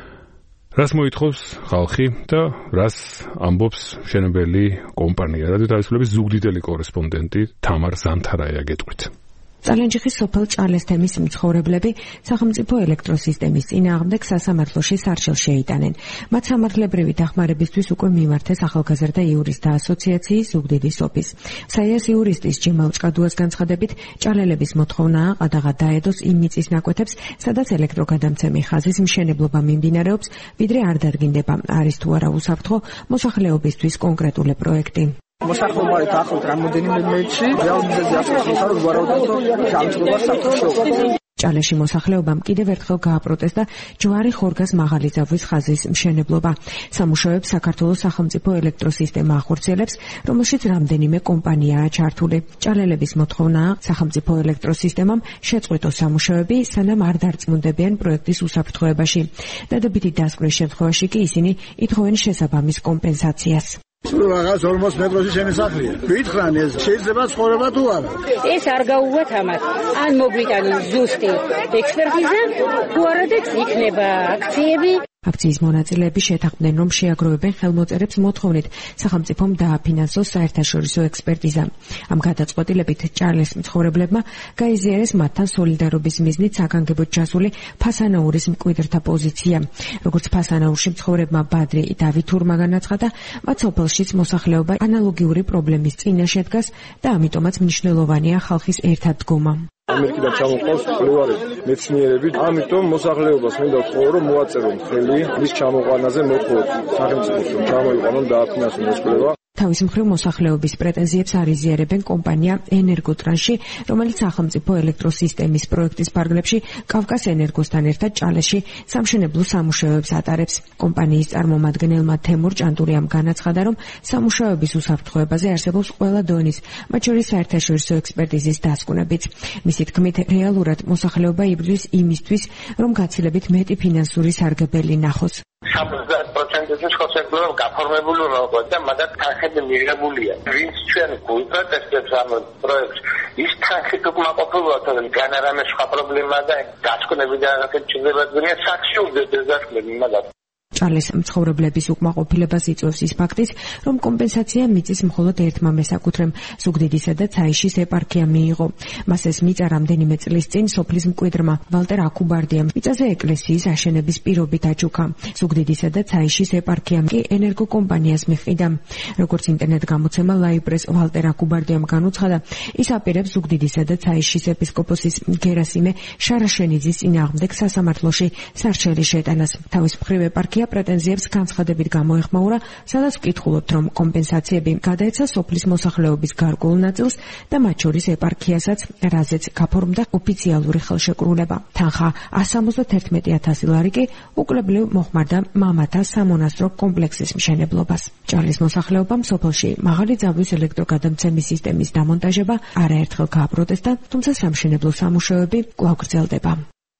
რას მოითხოვს ხალხი და რას ამბობს მშენებელი კომპანია? რადიო თავისუფლების ზუგდიდელი კორესპონდენტი თამარ ზანთარაია გეტყვით. წალენჯიხის სოფელ ჭალესთემის მცხოვრებლები სახელმწიფო ელექტროსისტემის წინააღმდეგ სასამართლოში სარჩელს შეიტანენ. მათ სამართლებრივი დახმარებისთვის უკვე მიმართეს ახალგაზრდა იურისტთა ასოციაციის ზუგდიდის ოფისს. საიას იურისტის ჯემალ ჭკადუას განცხადებით, ჭალელების მოთხოვნაა ყადაღა დაედოს იმ მიწის ნაკვეთებს, სადაც ელექტროგადამცემი ხაზის მშენებლობა მიმდინარეობს, ვიდრე არ დადგინდება, არის თუ არა უსაფრთხო მოსახლეობისთვის კონკრეტული პროექტი. მოსახლეობა ეთახოთ რამოდენიმე მეტრში, რეალიზაცია ახლა რომ ვარაუდობთ, რომ გამწვევა საფრთხეა. ჭალეში მოსახლეობამ კიდევ ერთხელ გააპროტესტა ჯვარი ხორგას მაღალი ზავის ხაზის მშენებლობა. სამუშაოებს საქართველოს სახელმწიფო ელექტროსისტემა ახორციელებს, რომელშიც რამდენიმე კომპანიაა ჩართული. ჭალელების მოთხოვნაა სახელმწიფო ელექტროსისტემამ შეწყვიტოს სამუშაოები, სანამ არ დარწმუნდებიან პროექტის უსაფრთხოებაში. დადებითი დასკვნის შემთხვევაში კი ისინი ითხოვენ შესაბამის კომპენსაციას. სულ რაღაც ორმოც მეტროში შემოსახლია. გითხრან ეს შეიძლება ცხოვრება თუ არა? ეს არ გაუვათ ამათ. ან მოგვიტანონ ზუსტი ექსპერტიზა, თუ არა და იქნება აქციები. აქციის მონაწილეები შეთანხმდნენ, რომ შეაგროვებენ ხელმოწერებს მოთხოვნით სახელმწიფომ დააფინანსოს საერთაშორისო ექსპერტიზა. ამ გადაწყვეტილებით ჭალეს მცხოვრებლებმა გაიზიარეს მათთან სოლიდარობის მიზნით საგანგებოდ ჩასული ფასანაურის მკვიდრთა პოზიცია. როგორც ფასანაურში მცხოვრებმა ბადრი დავითურმა განაცხადა, მათ სოფელშიც მოსახლეობა ანალოგიური პრობლემის წინაშე დგას და ამიტომაც მნიშვნელოვანია ხალხის ერთადგომა. ამერიკიდან ჩამოყავს მკვლევარები, მეცნიერები, ამიტომ მოსახლეობას მინდა ვთხოვო, რომ მოაწერონ ხელი მის ჩამოყვანაზე მოთხოვოთ სახელმწიფოს, რომ ჩამოიყვანონ დააფინანსონ ეს კვლევა. თავის მხრივ მოსახლეობის პრეტენზიებს არ იზიარებენ კომპანია ენერგოტრანსში, რომელიც სახელმწიფო ელექტროსისტემის პროექტის ფარგლებში კავკას ენერგოსთან ერთად ჭალეში სამშენებლო სამუშაოებს ატარებს. კომპანიის წარმომადგენელმა თემურ ჭანტურიამ განაცხადა, რომ სამუშაოების უსაფრთხოებაზე არსებობს ყველა დონის, მათ შორის საერთაშორისო ექსპერტიზის დასკვნებიც. მისი თქმით, რეალურად მოსახლეობა იბრძვის იმისთვის, რომ გაცილებით მეტი ფინანსური სარგებელი ნახოს. სამოცდაათ პროცენტზე ხელშეკრულება გაფორმებული უნდა იყოს და მაგათ თანხები მიღებულია. ვინც ჩვენ გულპროტესტებს ამ პროექტს, ის თანხით უკმაყოფილოა, რომ განარამე სხვა პრობლემა და გაწკნები და რაღაც ჩნდებადია საქსიურდეს ეს დასკვნები მაგათ. ჭალეს მცხოვრებლების უკმაყოფილებას იწვევს ის ფაქტიც, რომ კომპენსაცია მიწის მხოლოდ ერთმა მესაკუთრემ ზუგდიდისა და ცაიშის ეპარქიამ მიიღო. მას ეს მიწა რამდენიმე წლის წინ სოფლის მკვიდრმა ვალტერ აკუბარდიამ მიწაზე ეკლესიის აშენების პირობით აჩუქა. ზუგდიდისა და ცაიშის ეპარქიამ კი ენერგოკომპანიას მიჰყიდა. როგორც ინტერნეტ გამოცემა ლაიბრეს ვალტერ აკუბარდიამ განუცხადა, ის აპირებს ზუგდიდისა და ცაიშის ეპისკოპოსის გერასიმე შარაშენიძის წინააღმდეგ სასამართლოში სარჩელის შეტანას. თავის მხრივ ეპარქია პრეტენზიებს განცხადებით გამოეხმაურა, სადაც ვკითხულობთ, რომ კომპენსაციები გადაეცა სოფლის მოსახლეობის გარკვეულ ნაწილს და მათ შორის ეპარქიასაც, რაზეც გაფორმდა ოფიციალური ხელშეკრულება. თანხა εκατს სამოცდაერთმეტი ათასი ლარი კი უკვლებლივ მოხმარდა მამათა სამონასტრო კომპლექსის მშენებლობას. ჭალის მოსახლეობამ სოფელში მაღალი ძაბვის ელექტროგადამცემის სისტემის დამონტაჟება არაერთხელ გააპროტესტა, თუმცა სამშენებლო სამუშაოები კვლავ გრძელდება.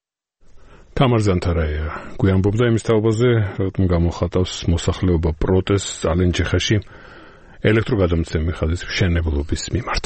თამარ ზანთარაია გვიამბობდა იმის თაობაზე, რომ გამოხატავს მოსახლეობა პროტესტს წალენჯიხაში ელექტროგადამცემი ხაზის მშენებლობის მიმართ.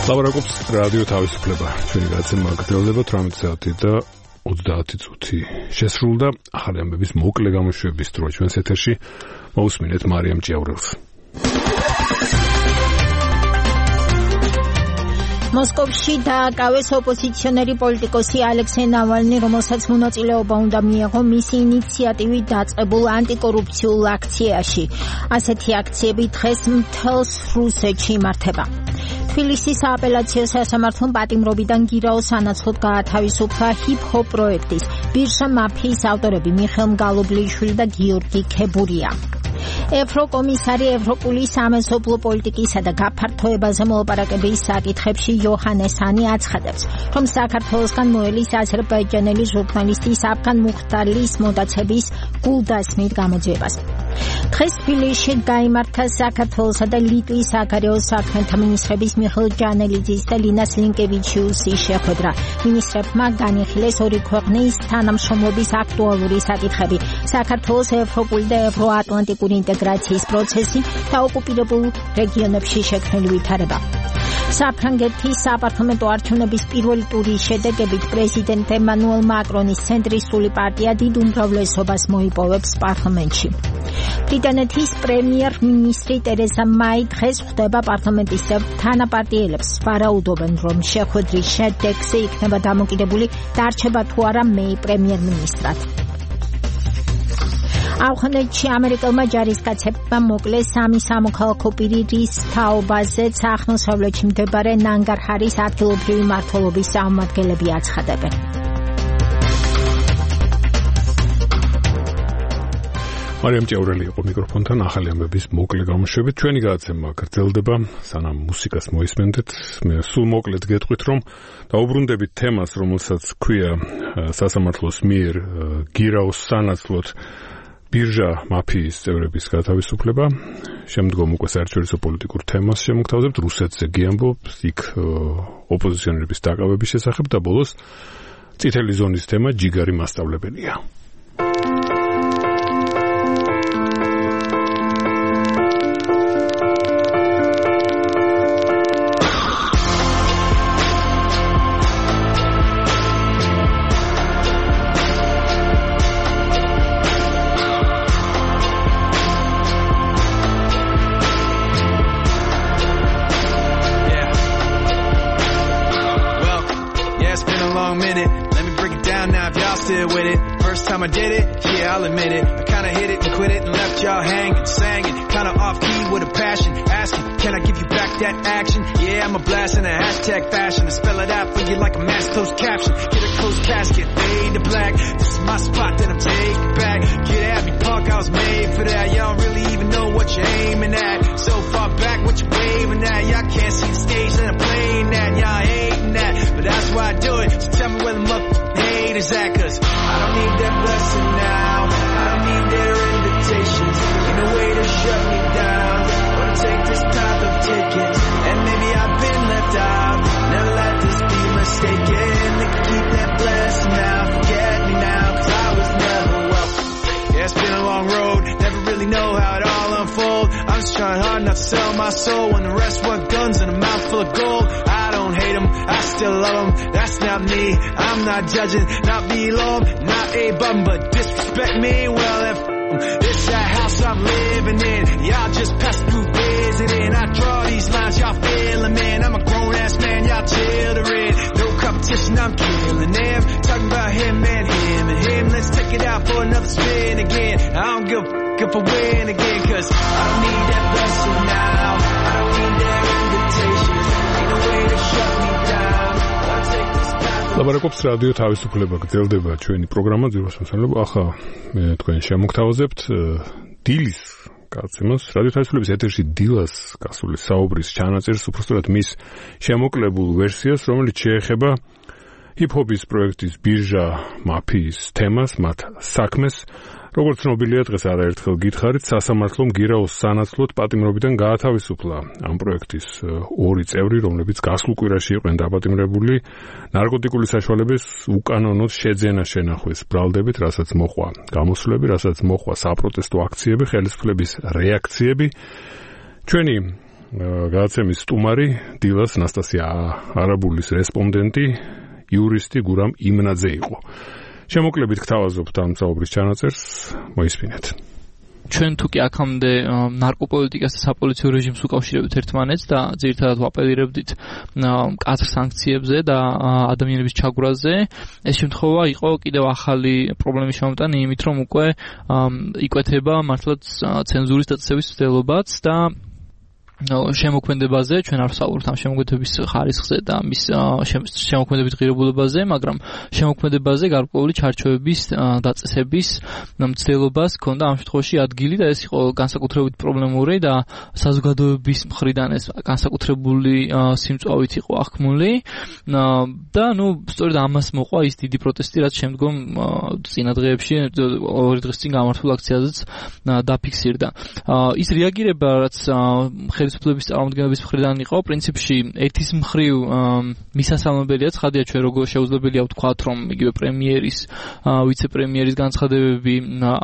ლაბორატორიის რადიო თავისუფლება ჩვენი გაცემა გრძელდება თვრამეტი საათი და ოცდაათი წუთი შესრულდა ახალი ამბების მოკლე გამოშვების დრო ჩვენს ეთერში მოусმინეთ მარიამ ჭიაურელს მოსკოვში დააკავეს ოპოზიციონერი პოლიტიკოსი ალექსეი ნავალნი, რომელსაც მონაწილეობა უნდა მიიღო მისი ინიციატივით დაწყებულ ანტიკორუფციულ აქციაში. ასეთი აქციები დღეს მთელს რუსეთში იმართება. თბილისის სააპელაციო სასამართლომ პატიმრობიდან გირაოს სანაცვლოდ გაათავისუფლა ჰიპ-ჰოპ პროექტის ბირჟა მაფიის ავტორები მიხეილ მგალობლიშვილი და გიორგი ქებურია. ევროკომისარი ევროპული სამეზობლო პოლიტიკისა და გაფართოებაზე მოლაპარაკების საკითხებში იოჰანეს ჰანი აცხადებს, რომ საქართველოსგან მოელის აზერბაიჯანელი ჟურნალისტი საფგან მუხტალის მოდაცების გულდასმით გამოძიებას. დღეს თბილისში გაიმართა საქართველოსა და ლიტვის საგარეო საქმეთა მინისტრების მიხეილ ჯანელიძის და ლინას ლინკევიჩიუსის შეხვედრა. მინისტრებმა განიხილეს ორი ქვეყნის თანამშრომლობის აქტუალური საკითხები, საქართველოს ევროპული და ევროატლანტიკური ინტეგრაციის პროცესი და ოკუპირებულ რეგიონებში შექმნილი ვითარება. საფრანგეთის საპარლამენტო არჩევნების პირველი ტურის შედეგებით პრეზიდენტ ემანუელ მაკრონის ცენტრისტული პარტია დიდ უმრავლესობას მოიპოვებს პარლამენტში. ბრიტანეთის პრემიერ-მინისტრი ტერეზა მაი დღეს ხვდება პარლამენტის თანაპარტიელებს. ვარაუდობენ, რომ შეხვედრის შედეგზე იქნება დამოკიდებული დარჩება თუ არა მეი პრემიერ-მინისტრად. ავღანეთში ამერიკელმა ჯარისკაცებმა მოკლეს სამი სამოქალაქო პირის თაობაზე აღმოსავლეთში მდებარე ნანგარჰარის ადგილობრივი მმართველობის წარმომადგენლები აცხადებენ. მარიამ ჭიაურელი იყო მიკროფონთან ახალი ამბების მოკლე გამოშვებით. ჩვენი გადაცემა გრძელდება, სანამ მუსიკას მოისმენდეთ. მე სულ მოკლედ გეტყვით, რომ დაუბრუნდებით თემას, რომელსაც ქვია სასამართლოს მიერ გირაოს სანაცვლოდ ბირჟა მაფიის წევრების გათავისუფლება. შემდგომ უკვე საერთაშორისო პოლიტიკურ თემას შემოგთავაზებთ, რუსეთზე გიამბობთ, იქ ოპოზიციონერების დაკავების შესახებ და ბოლოს წითელი ზონის თემა ჯიგარი მასწავლებელია. I did it, yeah, I'll admit it. I kinda hit it and quit it and left y'all hanging, singing, kinda off key with a passion, asking, can I give you back that action? Yeah, I'm a blast in a hashtag fashion, I spell it out for you like a mass closed caption. Get a closed casket, fade to black. This is my spot that I'm taking back. Get at me, punk, I was made for that. Y'all don't really even know what you're aiming at. So far back, what you waving at? Y'all can't see the stage that I'm playing at. Y'all hating that, but that's why I do it. So tell me where the motherfucking haters at, cause I don't need that blessing now. I don't need their invitations. Ain't no way to shut me down. Wanna take this time to take it. And maybe I've been left out. Never let this be mistaken. They can keep that blessing now. Forget me now, cause I was never welcome. Yeah, it's been a long road. Never really know how it all unfolds. I'm just trying hard not to sell my soul when the rest want guns and a mouth full of gold. I don't hate them, I still love them. That's not me, I'm not judging. Not below them, not a bum, but disrespect me, well if this that house I'm living in. Y'all just pass through visiting. I draw these lines, y'all feeling, man. I'm a grown ass man, y'all children. No competition, I'm killing them. Talking about him and him and him. Let's take it out for another spin again. I don't give a f if I win again, cause I don't need that blessing now. I don't need their invitation. Ain't no way to shut me down. I'll take this time. ლაბორატორიის რადიო თავისუფლება გრძელდება ჩვენი პროგრამა ძიროსამსახურება. ახლა მე თქვენ შემოგთავაზებთ დილის გაცემას. რადიო თავისუფლების ეთერში დილას გასული საუბრის ჩანაწერს, უბრალოდ მის შემოკლებულ ვერსიას, რომელიც შეეხება ჰიპ-ჰოპის პროექტის ბირჟა მაფიის თემას, მათ საქმეს. როგორც ცნობილია, დღეს არაერთხელ გითხარით, სასამართლომ გირაოს სანაცვლოდ პატიმრობიდან გაათავისუფლა ამ პროექტის ორი წევრი, რომლებიც გასულ კვირაში იყვნენ დაპატიმრებული ნარკოტიკული საშუალების უკანონოდ შეძენა შენახვის ბრალდებით, რასაც მოყვა გამოსვლები, რასაც მოყვა საპროტესტო აქციები, ხელისუფლების რეაქციები. ჩვენი გადაცემის სტუმარი დილას ნასტასია არაბულის რესპონდენტი იურისტი გურამ იმნაძე იყო. შემოკლებით გთავაზობთ ამ საუბრის ჩანაწერს, მოისმინეთ. ჩვენ თუ კი აქამდე ნარკოპოლიტიკას და საპოლიციო რეჟიმს უკავშირებთ ერთმანეთს და ძირითადად ვაპელირებდით მკაცრ სანქციებზე და ადამიანების ჩაგვრაზე, ეს შემთხვევა იყო კიდევ ახალი პრობლემის შემოტანი იმით, რომ უკვე იკვეთება მართლაც ცენზურის დაწესების მცდელობაც და შემოქმედებაზე ჩვენ არ ვსაუბრობთ ამ შემოქმედების ხარისხზე და მის შემოქმედებით ღირებულებაზე, მაგრამ შემოქმედებაზე გარკვეული ჩარჩოების დაწესების მცდელობას ჰქონდა ამ შემთხვევაში ადგილი და ეს იყო განსაკუთრებით პრობლემური და საზოგადოების მხრიდან ეს განსაკუთრებული სიმწვავით იყო აღქმული და ნუ სწორედ ამას მოყვა ის დიდი პროტესტი, რაც შემდგომ წინა დღეებში ორი დღის წინ გამართულ აქციაზეც დაფიქსირდა. ის რეაგირება, რაც ხელისუფლების წარმომადგენლების მხრიდან იყო, პრინციპში ერთის მხრივ მისასალმებელია, ცხადია ჩვენ როგორ შეუძლებელია ვთქვათ, რომ იგივე პრემიერის, ვიცე-პრემიერის განცხადებები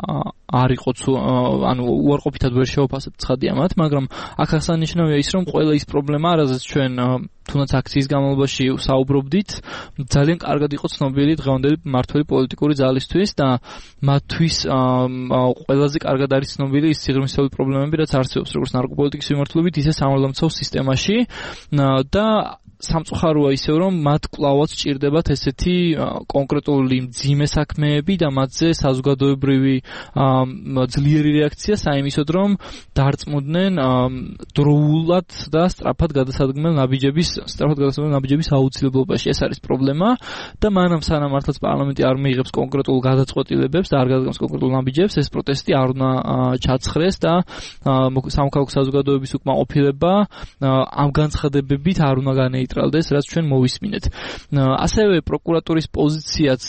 არ იყო, ანუ უარყოფითად ვერ შევაფასებთ ცხადია მათ, მაგრამ აქ აღსანიშნავია ის, რომ ყველა ის პრობლემა, რაზეც ჩვენ თუნდაც აქციის განმავლობაში საუბრობდით, ძალიან კარგად იყო ცნობილი დღევანდელი მმართველი პოლიტიკური ძალისთვის და მათთვის ყველაზე კარგად არის ცნობილი ის სიღრმისეული პრობლემები, რაც არსებობს როგორც ნარკოპოლიტიკის მიმართულებით, ისე სამართალმცავ სისტემაში და სამწუხაროა ისევ, რომ მათ კვლავაც სჭირდებათ ესეთი კონკრეტული მძიმე საქმეები და მათზე საზოგადოებრივი ძლიერი რეაქცია საიმისოდ, რომ დარწმუნდნენ დროულად და სწრაფად გადასადგმელ ნაბიჯების სწრაფად გადასადგმელ ნაბიჯების აუცილებლობაში. ეს არის პრობლემა და მანამ სანამ მართლაც პარლამენტი არ მიიღებს კონკრეტულ გადაწყვეტილებებს და არ გადაგამს კონკრეტულ ნაბიჯებს, ეს პროტესტი არ უნდა ჩაცხრეს და სამოქალაქო საზოგადოების უკმაყოფილება ამ განცხადებებით არ უნდა განეიტრალდეს, რაც ჩვენ მოვისმინეთ. ასევე პროკურატურის პოზიციაც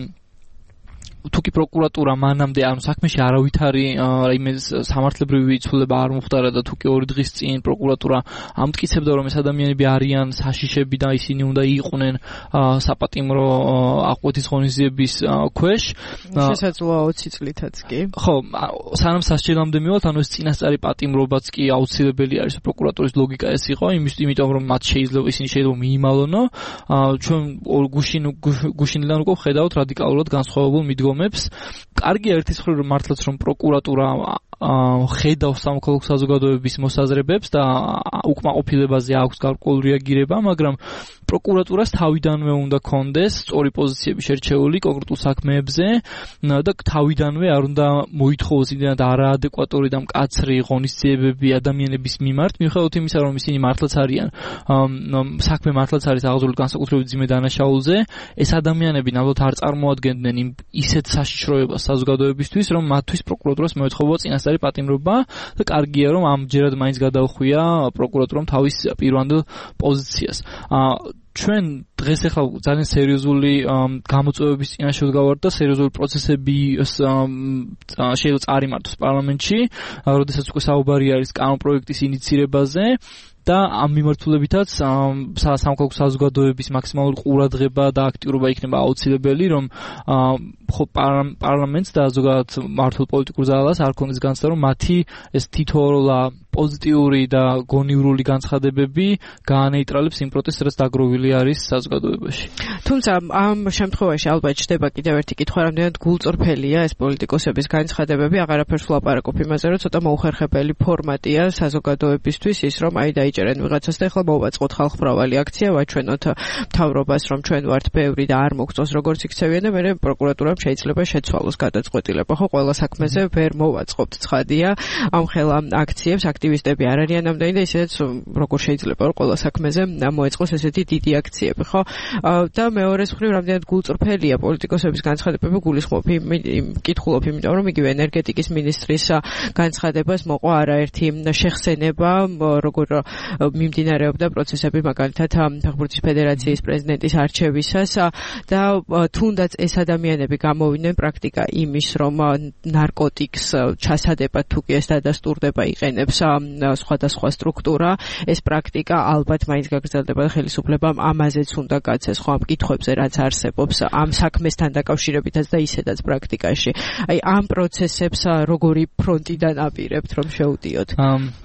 თუკი პროკურატურა მანამდე ამ საქმეში არავითარი რაიმე სამართლებრივი ცვლილება არ მოხდარა და თუკი ორი დღის წინ პროკურატურა ამტკიცებდა, რომ ეს ადამიანები არიან საშიშები და ისინი უნდა იყვნენ საპატიმრო აღკვეთის ღონისძიების ქვეშ. შესაძლოა ოცი წლითაც კი. ხო, სანამ სასჯელამდე მივალთ, ანუ ეს წინასწარი პატიმრობაც კი აუცილებელი არის. პროკურატურის ლოგიკა ეს იყო, იმიტომ რომ მათ შეიძლება ისინი შეიძლება მიიმალონო. ჩვენ გუშინ გუშინიდან უკვე ხედავთ რადიკალურად განსხვავებულ მიდგომებს. კარგია ერთის მხრივ მართლაც რომ პროკურატურა ხედავს სამოქალაქო საზოგადოების მოსაზრებებს და უკმაყოფილებაზე აქვს გარკვეული რეაგირება, მაგრამ პროკურატურას თავიდანვე უნდა კონდეს სწორი პოზიციები შერჩეული კონკრეტულ საქმეებზე და თავიდანვე არ უნდა მოითხოვოს იმდენად არაადეკვატური და მკაცრი ღონისძიებები ადამიანების მიმართ, მიუხედავად იმისა, რომ ისინი მართლაც არიან საქმე მართლაც არის აღძრული განსაკუთრებით ძიმე დანაშაულზე, ეს ადამიანები ნამდვილად არ წარმოადგენდნენ იმ ისეთ საშიშროებას საზოგადოებისთვის, რომ მათთვის პროკურატურას მოეთხოვა წინასწარი პატიმრობა და კარგია, რომ ამჯერად მაინც გადაუხვია პროკურატურამ თავის პირვანდელ პოზიციას. ჩვენ დღეს ახლა ძალიან სერიოზული გამოწვევების წინაშე ვდგავართ და სერიოზული პროცესები შეიძლება წარიმართოს პარლამენტში, როდესაც უკვე საუბარი არის კანონპროექტის ინიცირებაზე და ამ მიმართულებითაც სამოქალაქო საზოგადოების მაქსიმალური ყურადღება და აქტიურობა იქნება აუცილებელი, რომ ხო პარლამენტს და ზოგადად მართულ პოლიტიკურ ძალას არ ქონდეს განცდა, რომ მათი ეს თითოეულა პოზიტიური და გონივრული განცხადებები გაანეიტრალებს იმ პროტესტს, რაც დაგროვილი არის საზოგადოებაში. თუმცა ამ შემთხვევაში ალბათ ჩდება კიდევ ერთი კითხვა, რამდენად გულწრფელია ეს პოლიტიკოსების განცხადებები, აღარაფერს ვლაპარაკობ იმაზე, რომ ცოტა მოუხერხებელი ფორმატია საზოგადოებისთვის ის, რომ აი დაიჭერენ ვიღაცას და ახლა მოვაწყოთ ხალხმრავალი აქცია, ვაჩვენოთ მთავრობას, რომ ჩვენ ვართ ბევრი და არ მოგწონს როგორც იქცევიან და მე პროკურატურამ შეიძლება შეცვალოს გადაწყვეტილება. ხო, ყველა საქმეზე ვერ მოვაწყობთ, ცხადია, ამ ხელა აქციებს აქტივისტები არ არიან ამდენი და ისედაც როგორ შეიძლება რომ ყველა საქმეზე მოეწყოს ესეთი დიდი აქციები, ხო? და მეორეს მხრივ რამდენად გულწრფელია პოლიტიკოსების განცხადებები, გულისხმობ იმ კითხულობ, იმიტომ რომ იგივე ენერგეტიკის მინისტრის განცხადებას მოყვა არაერთი შეხსენება, როგორ მიმდინარეობდა პროცესები მაგალითად ფეხბურთის ფედერაციის პრეზიდენტის არჩევისას და თუნდაც ეს ადამიანები გამოვიდნენ პრაქტიკა იმის, რომ ნარკოტიკს ჩასადებად თუ კი ეს დადასტურდება იყენებს სხვადასხვა სტრუქტურა, ეს პრაქტიკა ალბათ მაინც გაგრძელდება და ხელისუფლებამ ამაზეც უნდა გაცეს ხო ამ კითხვებზე, რაც არსებობს ამ საქმესთან დაკავშირებითაც და ისედაც პრაქტიკაში. აი ამ პროცესებს როგორი ფრონტიდან აპირებთ, რომ შეუდიოთ? ხო,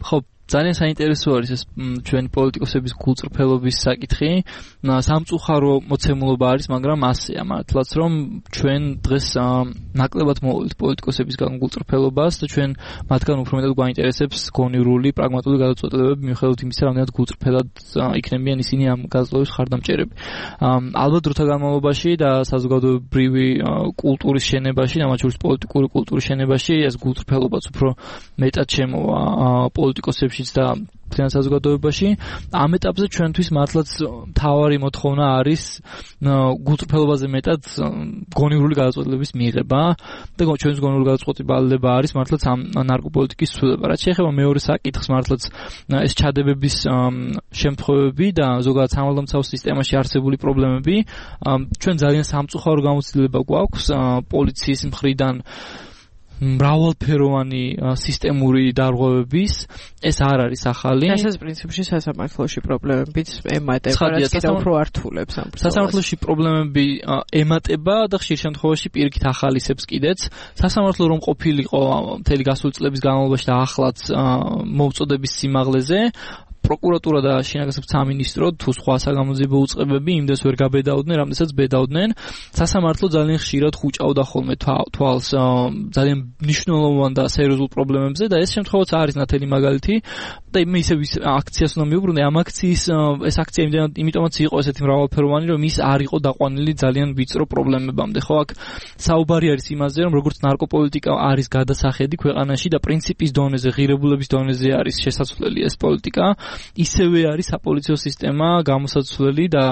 ძალიან საინტერესო არის ეს ჩვენი პოლიტიკოსების გულწრფელობის საკითხი. სამწუხარო მოცემულობა არის, მაგრამ ასეა მართლაც, რომ ჩვენ დღეს ნაკლებად მოვიდით პოლიტიკოსებისგან გულწრფელობას და ჩვენ მათგან უფრო მეტად გვაინტერესებს გონივრული, პრაგმატული გადაწყვეტილებები მიუხედავად იმისა, რამდენად გულწრფელად იქნებიან ისინი ამ გადაწყვეტილების ხარდამჭერები. ალბათ დროთა განმავლობაში და საზოგადოებრივი კულტურის შენებაში, და მათ შორის პოლიტიკური კულტურის შენებაში ეს გულწრფელობაც უფრო მეტად შემოვა პოლიტიკოსებშიც და მთლიან საზოგადოებაში. ამ ეტაპზე ჩვენთვის მართლაც მთავარი მოთხოვნა არის გულწრფელობაზე მეტად გონივრული გადაწყვეტილების მიღება და ჩვენს გონივრული გადაწყვეტილება არის მართლაც ამ ნარკოპოლიტიკის ცვლილება. რაც შეეხება მეორე საკითხს, მართლაც ეს ჩადებების შემთხვევები და ზოგადად სამართალდამცავ სისტემაში არსებული პრობლემები, ჩვენ ძალიან სამწუხარო გამოცდილება გვაქვს პოლიციის მხრიდან მრავალფეროვანი სისტემური დარღვევების. ეს არ არის ახალი. ეს პრინციპში სასამართლოში პრობლემებიც ემატება, რაც კიდევ უფრო ართულებს ამ პროცესს. სასამართლოში პრობლემები ემატება და ხშირ შემთხვევაში პირიქით ახალისებს კიდეც. სასამართლო რომ ყოფილიყო მთელი გასული წლების განმავლობაში და ახლაც მოვწოდების სიმაღლეზე, პროკურატურა და შინაგანსაცმლის სამინისტრო თუ სხვა საგამოძიებო უწყებები იმდეს ვერ გაბედაოდნენ, რამდენსაც ბედაოდნენ. სასამართლო ძალიან ხშირად ხუჭავდა ხოლმე თვალს ძალიან მნიშვნელოვან და სერიოზულ პრობლემებზე და ეს შემთხვევაც არის ნათელი მაგალითი. და ისევ ის აქციას უნდა მიუბრუნდე, ამ აქციის ეს აქცია იმიტომაც იყო ესეთი მრავალფეროვანი, რომ ის არ იყო დაყვანილი ძალიან ვიწრო პრობლემებამდე. ხო, აქ საუბარი არის იმაზე, რომ როგორც ნარკოპოლიტიკა არის გადასახედი ქვეყანაში და პრინციპის დონეზე, ღირებულების დონეზე არის შესაძლებელი ეს პოლიტიკა, ისევე არის საპოლიციო სისტემა გამოსაცვლელი და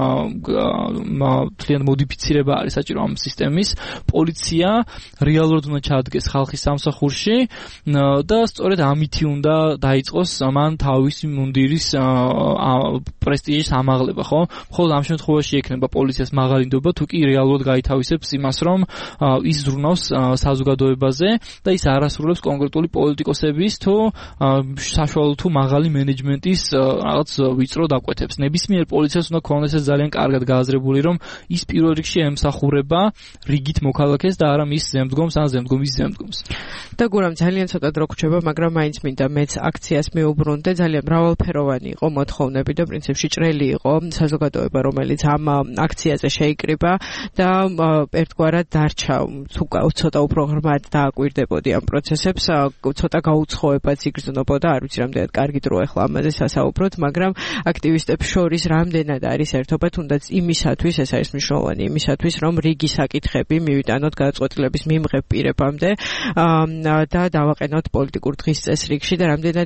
თლიანად მოდიფიცირება არის საჭირო ამ სისტემის. პოლიცია რეალურად უნდა ჩაადგეს ხალხის სამსახურში და სწორედ ამითი უნდა დაიწყოს მან თავისი მუნდირის პრესტიჟის ამაღლება, ხო? მხოლოდ ამ შემთხვევაში ექნება პოლიციას მაღალი ნდობა, თუ კი რეალურად გაითავისებს იმას, რომ ის ზრუნავს საზოგადოებაზე და ის არასრულებს კონკრეტული პოლიტიკოსების თუ საშუალო თუ მაღალი მენეჯმენტის რაღაც ვიწრო დაკვეთებს. ნებისმიერ პოლიციას უნდა ქონდეს ეს ძალიან კარგად გააზრებული, რომ ის პირველ რიგში ემსახურება რიგით მოქალაქეს და არა მის ზემდგომს ან ზემდგომის ზემდგომს. და გურამ ძალიან ცოტა დრო გრჩება, მაგრამ მაინც მინდა მეც აქციას მეუბრუნდე. ძალიან მრავალფეროვანი იყო მოთხოვნები და პრინციპში ჭრელი იყო საზოგადოება, რომელიც ამ აქციაზე შეიკრიბა და ერთგვარად დარჩა ცოტა უფრო ღრმად დააკვირდებოდი ამ პროცესებს, ცოტა გაუცხოებაც იგრძნობოდა, არ ვიცი რამდენად კარგი დრო ახლა ამაზე სასაუბროთ, მაგრამ აქტივისტებს შორის რამდენად არის ერთობა, თუნდაც იმისათვის, ეს არის მნიშვნელოვანი იმისათვის, რომ რიგი საკითხები მივიტანოთ გადაწყვეტილების მიმღებ პირებამდე და დავაყენოთ პოლიტიკურ დღის წესრიგში და რამდენად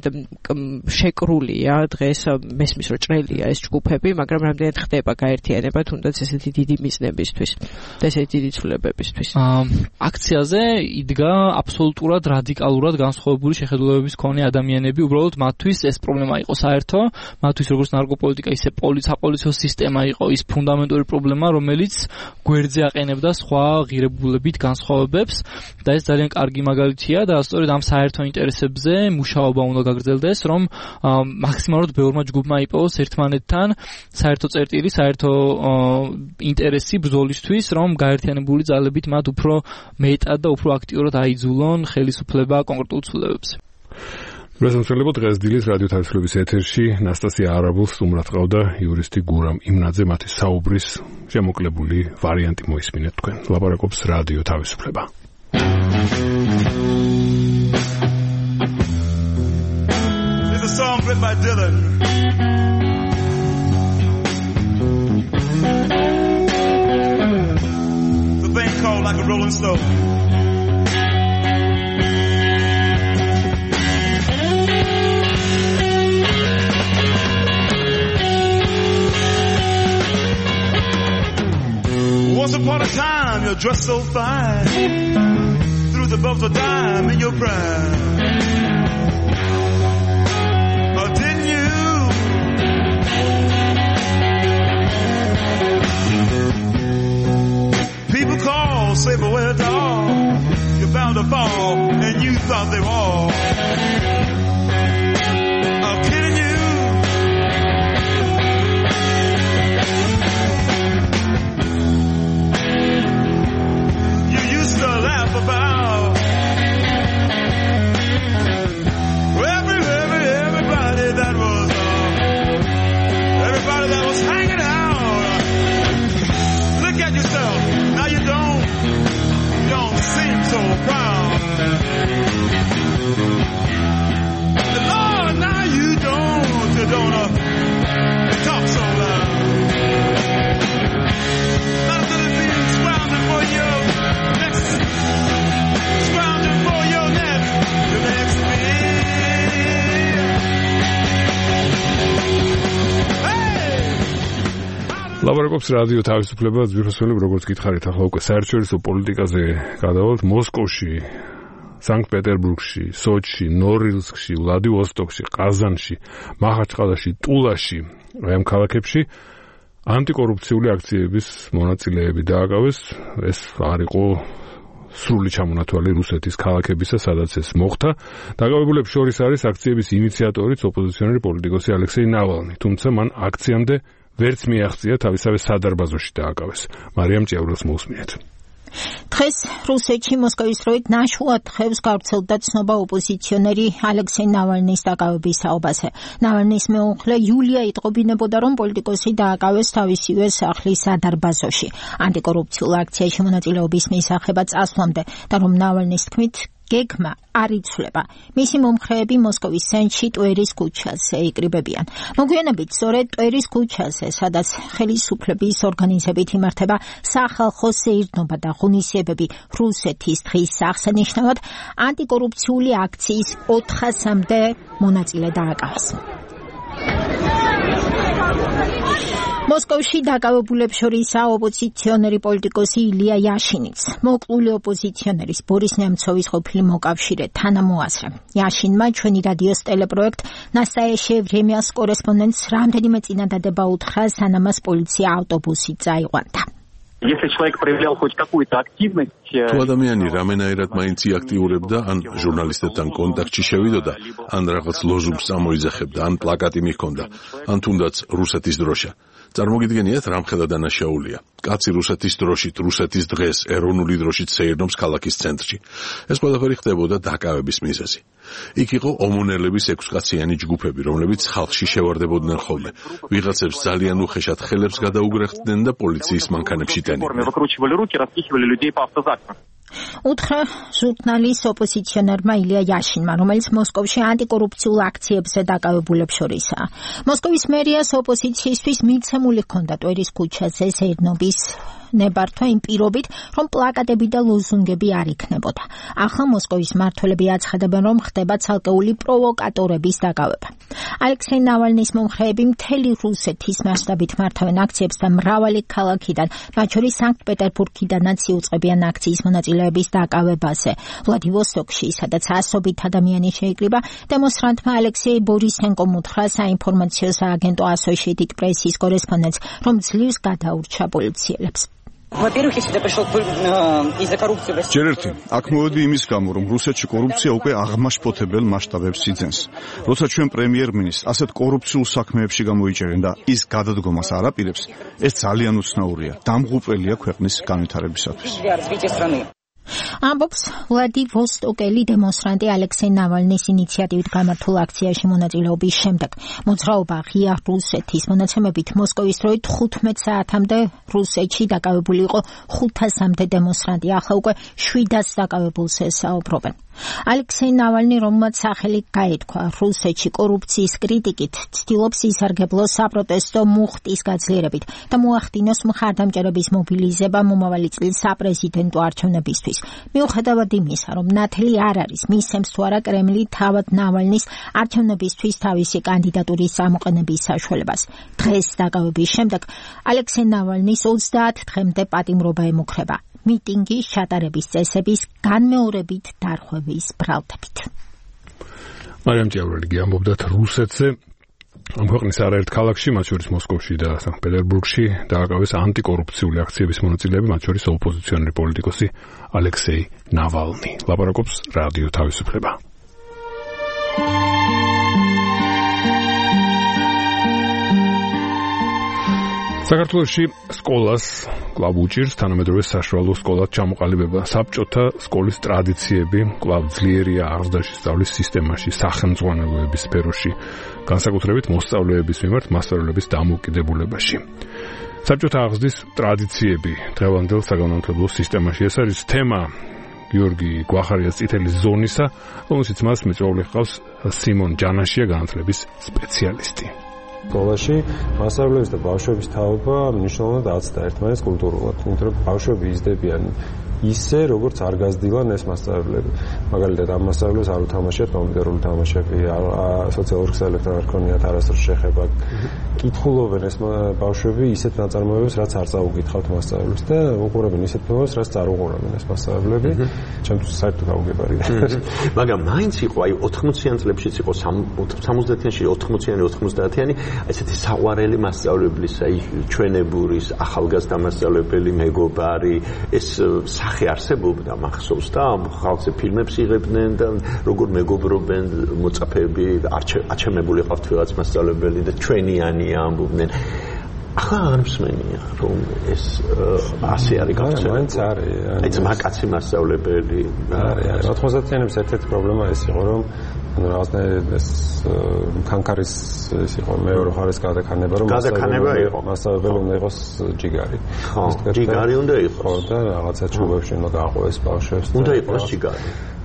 შეკრულია დღეს მესმის რომ ჭრელია ეს ჯგუფები, მაგრამ რამდენად ხდება გაერთიანება თუნდაც ესეთი დიდი მიზნებისთვის და ესეთი დიდი ცვლილებებისთვის. აქციაზე იდგა აბსოლუტურად რადიკალურად განსხვავებული შეხედულებების მქონე ადამიანები, უბრალოდ მათთვის ეს პრობლემა იყო საერთო, მათთვის როგორც ნარკოპოლიტიკა, ისე საპოლიციო სისტემა იყო ის ფუნდამენტური პრობლემა, რომელიც გვერდზე აყენებდა სხვა ღირებულებით განსხვავებებს და ეს ძალიან კარგი მაგალითია და სწორედ ამ საერთო ინტერესებზე მუშაობა უნდა გაგრძელდეს, რომ მაქსიმალურად ბევრმა ჯგუფმა იპოვოს ერთმანეთთან საერთო წერტილი, საერთო ინტერესი ბრძოლისთვის, რომ გაერთიანებული ძალებით მათ უფრო მეტად და უფრო აქტიურად აიძულონ ხელისუფლება კონკრეტულ ცვლილებებზე. გასამწველებო დღეს დილის რადიო თავისუფლების ეთერში ნასტასია არაბულს სტუმრად ყავდა იურისტი გურამ იმნაძე, მათი საუბრის შემოკლებული ვარიანტი მოისმინეთ თქვენ. ლაპარაკობს რადიო თავისუფლება. There's a song written by Dylan. It's a thing called Like a Rolling Stone. Once upon a time, you're dressed so fine, through the bumps of dime in your prime. Oh, didn't you? People call, say, beware, dog, you're bound to fall, and you thought they were all. I'm kidding you. To laugh about every, every, everybody. ლაპარაკობს რადიო თავისუფლება ძვირფასობრივ როგორც გითხარით ახლა უკვე საერთაშორისო პოლიტიკაზე გადავალთ მოსკოვში, სანქტ-პეტერბურგში, სოჩში, ნორილსკში, ვლადივოსტოკში, ყაზანში, მახაჩყალაში, ტულაში, ამ ქალაქებში ანტიკორუფციული აქციების მონაწილეები დააკავეს. ეს არ იყო სრული ჩამონათვალი რუსეთის ქალაქებისა, სადაც ეს მოხდა. დაკავებულებს შორის არის აქციების ინიციატორიც ოპოზიციონერი პოლიტიკოსი ალექსეი ნავალნი, თუმცა მან აქციამდე ვერც მიაღწია თავისავე სადარბაზოში დააკავეს. მარიამ ჭიაურელს მოусმინეთ. დღეს რუსეთში მოსკოვის დროით ნაშუად ხევს გავრცელდა ცნობა ოპოზიციონერი ალექსეი ნავალნის დაკავების საუბაზე. ნავალნის მეუღლე იულია იტყობინებოდა, რომ პოლიტიკოსი დააკავეს თავისივე სახლის სადარბაზოში ანტიკორუფციულ აქციაში მონაწილეობის მისაღება წასვლამდე და რომ ნავალნის თქმით გეგმა არ იცვლება. მისი მომხრეები მოსკოვის ცენტრში ტვერის ქუჩაზე იკრიბებიან. მოგვიანებით სწორედ ტვერის ქუჩაზე, სადაც ხელისუფლების ორგანიზებით იმართება სახალხო სეირნობა და ღონისძიებები რუსეთის დღის აღსანიშნავად, ანტიკორუფციული აქციის ოთხასამდე მონაწილე დააკავეს. მოსკოვში დაკავებულებს შორისაა ოპოზიციონერი პოლიტიკოსი ილია იაშინიც. მოკლული ოპოზიციონერის ბორის ნემცოვის ყოფილი მოკავშირე თანამოაზრე. იაშინმა ჩვენი რადიოს ტელეპროექტ ნასტაიაშე ვრემიას კორესპონდენტს რამდენიმე წინადადება უთხრა, სანამ მას პოლიცია ავტობუსით წაიყვანდა. Если человек проявлял хоть какую-то активность, თუ ადამიანი რამენაირად მაინც იაქტიურებდა, ან ჟურნალისტებთან კონტაქტში შევიდოდა, ან რაღაც ლოზუნგს ამოიძახებდა, ან პლაკატი მიჰქონდა, ან თუნდაც რუსეთის დროშა. წარმოგიდგენიათ, რამხელა დანაშაულია. კაცი რუსეთის დროშით, რუსეთის დღეს, ეროვნული დროშით სეირნობს ქალაქის ცენტრში. ეს ყველაფერი ხდებოდა დაკავების მიზეზი. იქ იყო ომონელების ექვსკაციანი ჯგუფები, რომლებიც ხალხში შევარდებოდნენ ხოლმე. ვიღაცებს ძალიან უხეშად ხელებს გადაუგრეხდნენ და პოლიციის მანქანებში ტენდნენ. უთხრა ჟურნალის ოპოზიციონერმა ილია იაშინმა, რომელიც მოსკოვში ანტიკორუფციულ აქციებზე დაკავებულებს შორისაა. მოსკოვის მერიას ოპოზიციისთვის მიცემული ჰქონდა ტვერის ქუჩაზე სეირნობის ნებართვა იმ პირობით, რომ პლაკატები და ლოზუნგები არ იქნებოდა. ახლა მოსკოვის მმართველები აცხადებენ, რომ ხდება ცალკეული პროვოკატორების დაკავება. ალექსეი ნავალნის მომხრეები მთელი რუსეთის მასშტაბით მართავენ აქციებს და მრავალი ქალაქიდან, მათ შორის სანქტ-პეტერბურგიდანაც იუწყებიან აქციის მონაწილეების დაკავებაზე. ვლადივოსტოკში, სადაც ასობით ადამიანი შეიკრიბა, დემონსტრანტმა ალექსეი ბორისენკომ უთხრა საინფორმაციო სააგენტო Associated Press-ის კორესპონდენტს, რომ ძლივს გადაურჩა პოლიციელებს. Во-первых, я сюда пришел из-за коррупции в России. ჯერ ერთი, აქ მოვედი იმის გამო, რომ რუსეთში კორუფცია უკვე აღმაშფოთებელ მასშტაბებს იძენს. როცა ჩვენ პრემიერ-მინისტრს ასეთ კორუფციულ საქმეებში გამოიჭერენ და ის გადადგომას არ აპირებს, ეს ძალიან უცნაურია. დამღუპველია ქვეყნის განვითარებისათვის. ამბობს ვლადივოსტოკელი დემონსტრანტი ალექსეი ნავალნის ინიციატივით გამართულ აქციაში მონაწილეობის შემდეგ. მოძრაობა ღია რუსეთის მონაცემებით მოსკოვის დროით ხუთმეტ საათამდე რუსეთში დაკავებული იყო ხუთასამდე დემონსტრანტი, ახლა უკვე შვიდას დაკავებულს ესაუბრობენ. ალექსეი ნავალნი, რომელმაც სახელი გაითქვა რუსეთში კორუფციის კრიტიკით, ცდილობს ისარგებლო საპროტესტო მუხტის გაძლიერებით და მოახდინოს მხარდამჭერების მობილიზება მომავალი წლის საპრეზიდენტო არჩევნებისთვის. მიუხედავად იმისა, რომ ნათელი არ არის, მისცემს თუ არა კრემლი თავად ნავალნის არჩევნებისთვის თავისი კანდიდატურის გამოყენების საშუალებას. დღეს დაკავების შემდეგ ალექსეი ნავალნის ოცდაათ დღემდე პატიმრობა ემუქრება. მიტინგის ჩატარების წესების განმეორებით დარღვევის ბრალდებით. მარიამ ჭიაურელი ამბობდათ რუსეთზე. ამ ქვეყნის არაერთ ქალაქში, მათ შორის მოსკოვში და სანქტ-პეტერბურგში დააკავეს ანტიკორუფციული აქციების მონაწილეები, მათ შორის ოპოზიციონერი პოლიტიკოსი ალექსეი ნავალნი. ლაპარაკობს რადიო თავისუფლება. საქართველოში სკოლას კვლავ უჭირს თანამედროვე საშუალო სკოლად ჩამოყალიბება. საბჭოთა სკოლის ტრადიციები კვლავ ძლიერია აღზრდაში სწავლის სისტემაში, სახელმძღვანელოების სფეროში, განსაკუთრებით მოსწავლეების მიმართ მასწავლებლების დამოუკიდებულებაში. საბჭოთა აღზრდის ტრადიციები დღევანდელ საგანმანათლებლო სისტემაში. ეს არის თემა გიორგი გვახარიას წითელი ზონისა, რომელშიც მას მეწვეული ჰყავს სიმონ ჯანაშია, განათლების სპეციალისტი. სკოლაში მასწავლებლების და ბავშვების თაობა მნიშვნელოვნად აცდა ერთმანეთს კულტურულად, იმიტომ რომ ბავშვები იზრდებიან ისე, როგორც არ გაზრდილან ეს მასწავლებლები. მაგალითად, ამ მასწავლებლებს არ უთამაშიათ კომპიუტერული თამაშები, სოციალურ ქსელებთან არ ქონიათ არასდროს შეხება. კითხულობენ ეს ბავშვები ისეთ ნაწარმოებებს, რაც არ წაუკითხავთ მასწავლებლებს და უყურებენ ისეთ ფილმებს, რაც არ უყურებენ ეს მასწავლებლები. ჩემთვის საერთოდ აუგებარია. მაგრამ მაინც იყო აი ოთხმოციან წლებშიც იყო სამოცდაათიანში ოთხმოციანი ოცდაათიანი ესეთი საყვარელი მასწავლებლის აი ჩვენებურის ახალგაზრდა მასწავლებელი მეგობარი ეს სახე არსებობდა მახსოვს და ხალხზე ფილმებს იღებდნენ და როგორ მეგობრობენ მოწაფეები აჩემებული ყავთ ვიღაც მასწავლებელი და ჩვენიანი ამბობდნენ ახლა არ მსმენია რომ ეს ასე არის გავრცელებული მაინც არის აი ძმაკაცი მასწავლებელი არის ოთხმოცდაათიანების ერთ-ერთი პრობლემა ეს იყო რომ ანუ რაღაცნაირად ეს კანკარის ეს იყო მეორე ხარის გადაკანება რომ მასწავლებელი უნდა იყოს ჯიგარი ხო ჯიგარი უნდა იყოს ხო და რაღაცა ჩუბებში უნდა გააყვეს ბავშვებს უნდა იყოს ჯიგარი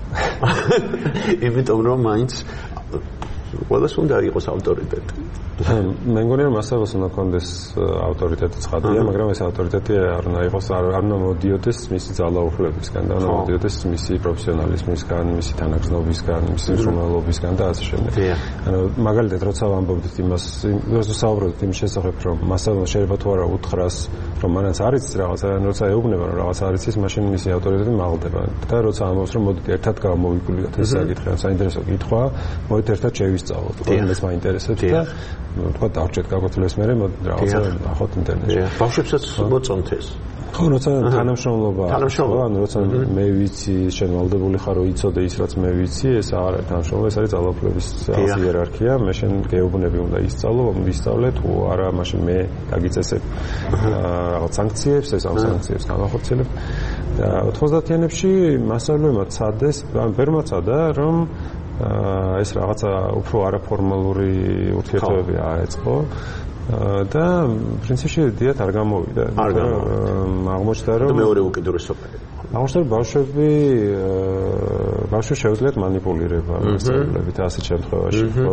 იმიტომ რომ მაინც ყველას უნდა იყოს ავტორიტეტი. მე მგონია რომ მასწავლებელს უნდა კონდეს ავტორიტეტი ცხადია, მაგრამ ეს ავტორიტეტი არ უნდა იყოს არ უნდა მოდიოდეს მისი ძალაუფლებისგან და უნდა მოდიოდეს მისი პროფესიონალიზმისგან, მისი თანაგრძნობისგან, მისი მსროლობისგან და ასე შემდეგ. ანუ მაგალითად როცა ვამბობთ იმას, როცა საუბრობთ იმ შესახებ, რომ მასწავლებელს შეიძლება თუ არა უთხრას, რომ მანაც არის რაღაცა, როცა ეუბნება რომ რაღაც არის ის, მაშინ მისი ავტორიტეტი მაღლდება. და როცა ამბობს რომ მოდით ერთად გავმოვიგვლიოთ ეს საკითხი, საინტერესო კითხვა, მოდით ერთად შევისწავლოთ. ყველას მაინტერესებს და თქვა დავჭერთ გაგვეთლებს მე რაღაცა ნახოთ ინტერნეტში. ბავშვებსაც მოწონთ ეს. ხო, როცა თანამშრომლობა, ხო, ანუ როცა მე ვიცი, შენ ვალდებული ხარ რომ იცოდე ის რაც მე ვიცი, ეს არ არის თანამშრომლობა, ეს არის ძალაუფლების იერარქია. მე შენ გეუბნები უნდა ისწავლო, ვისწავლე თუ არა, მაშინ მე დაგიწესებ რაღაც სანქციებს, ეს ამ სანქციებს განახორციელებ. და ოთხმოცდაათიანებში მასწავლებელმა ცადეს, ან ბერმა ცადა, რომ ეს რაღაცა უფრო არაფორმალური ურთიერთობები აეწყო და პრინციპში დიათ არ გამოვიდა. არ გამოვიდა. აღმოჩნდა რომ მეორე უკიდურესობაა. აღმოჩნდა ბავშვები ბავშვებს შეუძლიათ манипуლირება მასწავლებლებით ასეთ შემთხვევაში, ხო?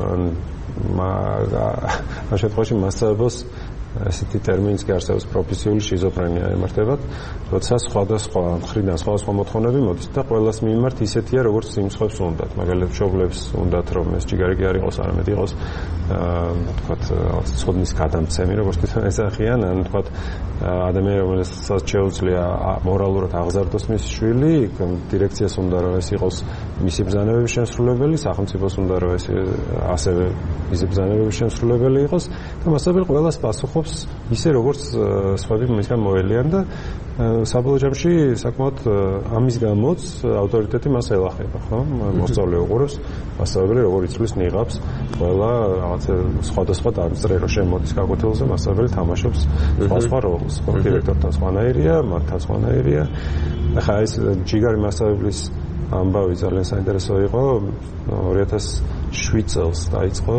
ამ შემთხვევაში მასწავლებელს ესეთი ტერმინიც კი არსებობს პროფესიული შიზოფრენია ემართებათ, როცა სხვადასხვა მხრიდან სხვადასხვა მოთხოვნები მოდის და ყველას მიმართ ისეთია, როგორც იმ სხვებს უნდათ. მაგალითად, მშობლებს უნდათ, რომ ეს ჯიგარი კი არ იყოს, არამედ იყოს აა თქვათ ცოდნის გადამცემი, როგორც თვითონ ესახიან, ან თქვათ ადამიანი, რომელსაც შეუძლია მორალურად აღზარდოს მისი შვილი, დირექციას უნდა რომ ეს იყოს მისი ბრძანებების შემსრულებელი, სახელმწიფოს უნდა რომ ეს ასევე მისი ბრძანებების შემსრულებელი იყოს და მასწავლებელი ყველას პასუხობს ისე როგორც სხვები მისგან მოელიან და საბოლოო ჯამში საკმაოდ ამის გამოც ავტორიტეტი მას ელახება, ხო? მოსწავლე უყურებს, მასწავლებელი როგორ იცვლის ნიღაბს, ყველა რაღაცა სხვადასხვა დამწრე რო შემოდის გაკვეთილზე, მასწავლებელი თამაშობს სხვა როლს, ხო? დირექტორთან სხვანაირია, მათთან სხვანაირია. ახლა ეს ჯიგარი მასწავლებლის ამბავი ძალიან საინტერესო იყო ორი ათას შვიდ წელს დაიწყო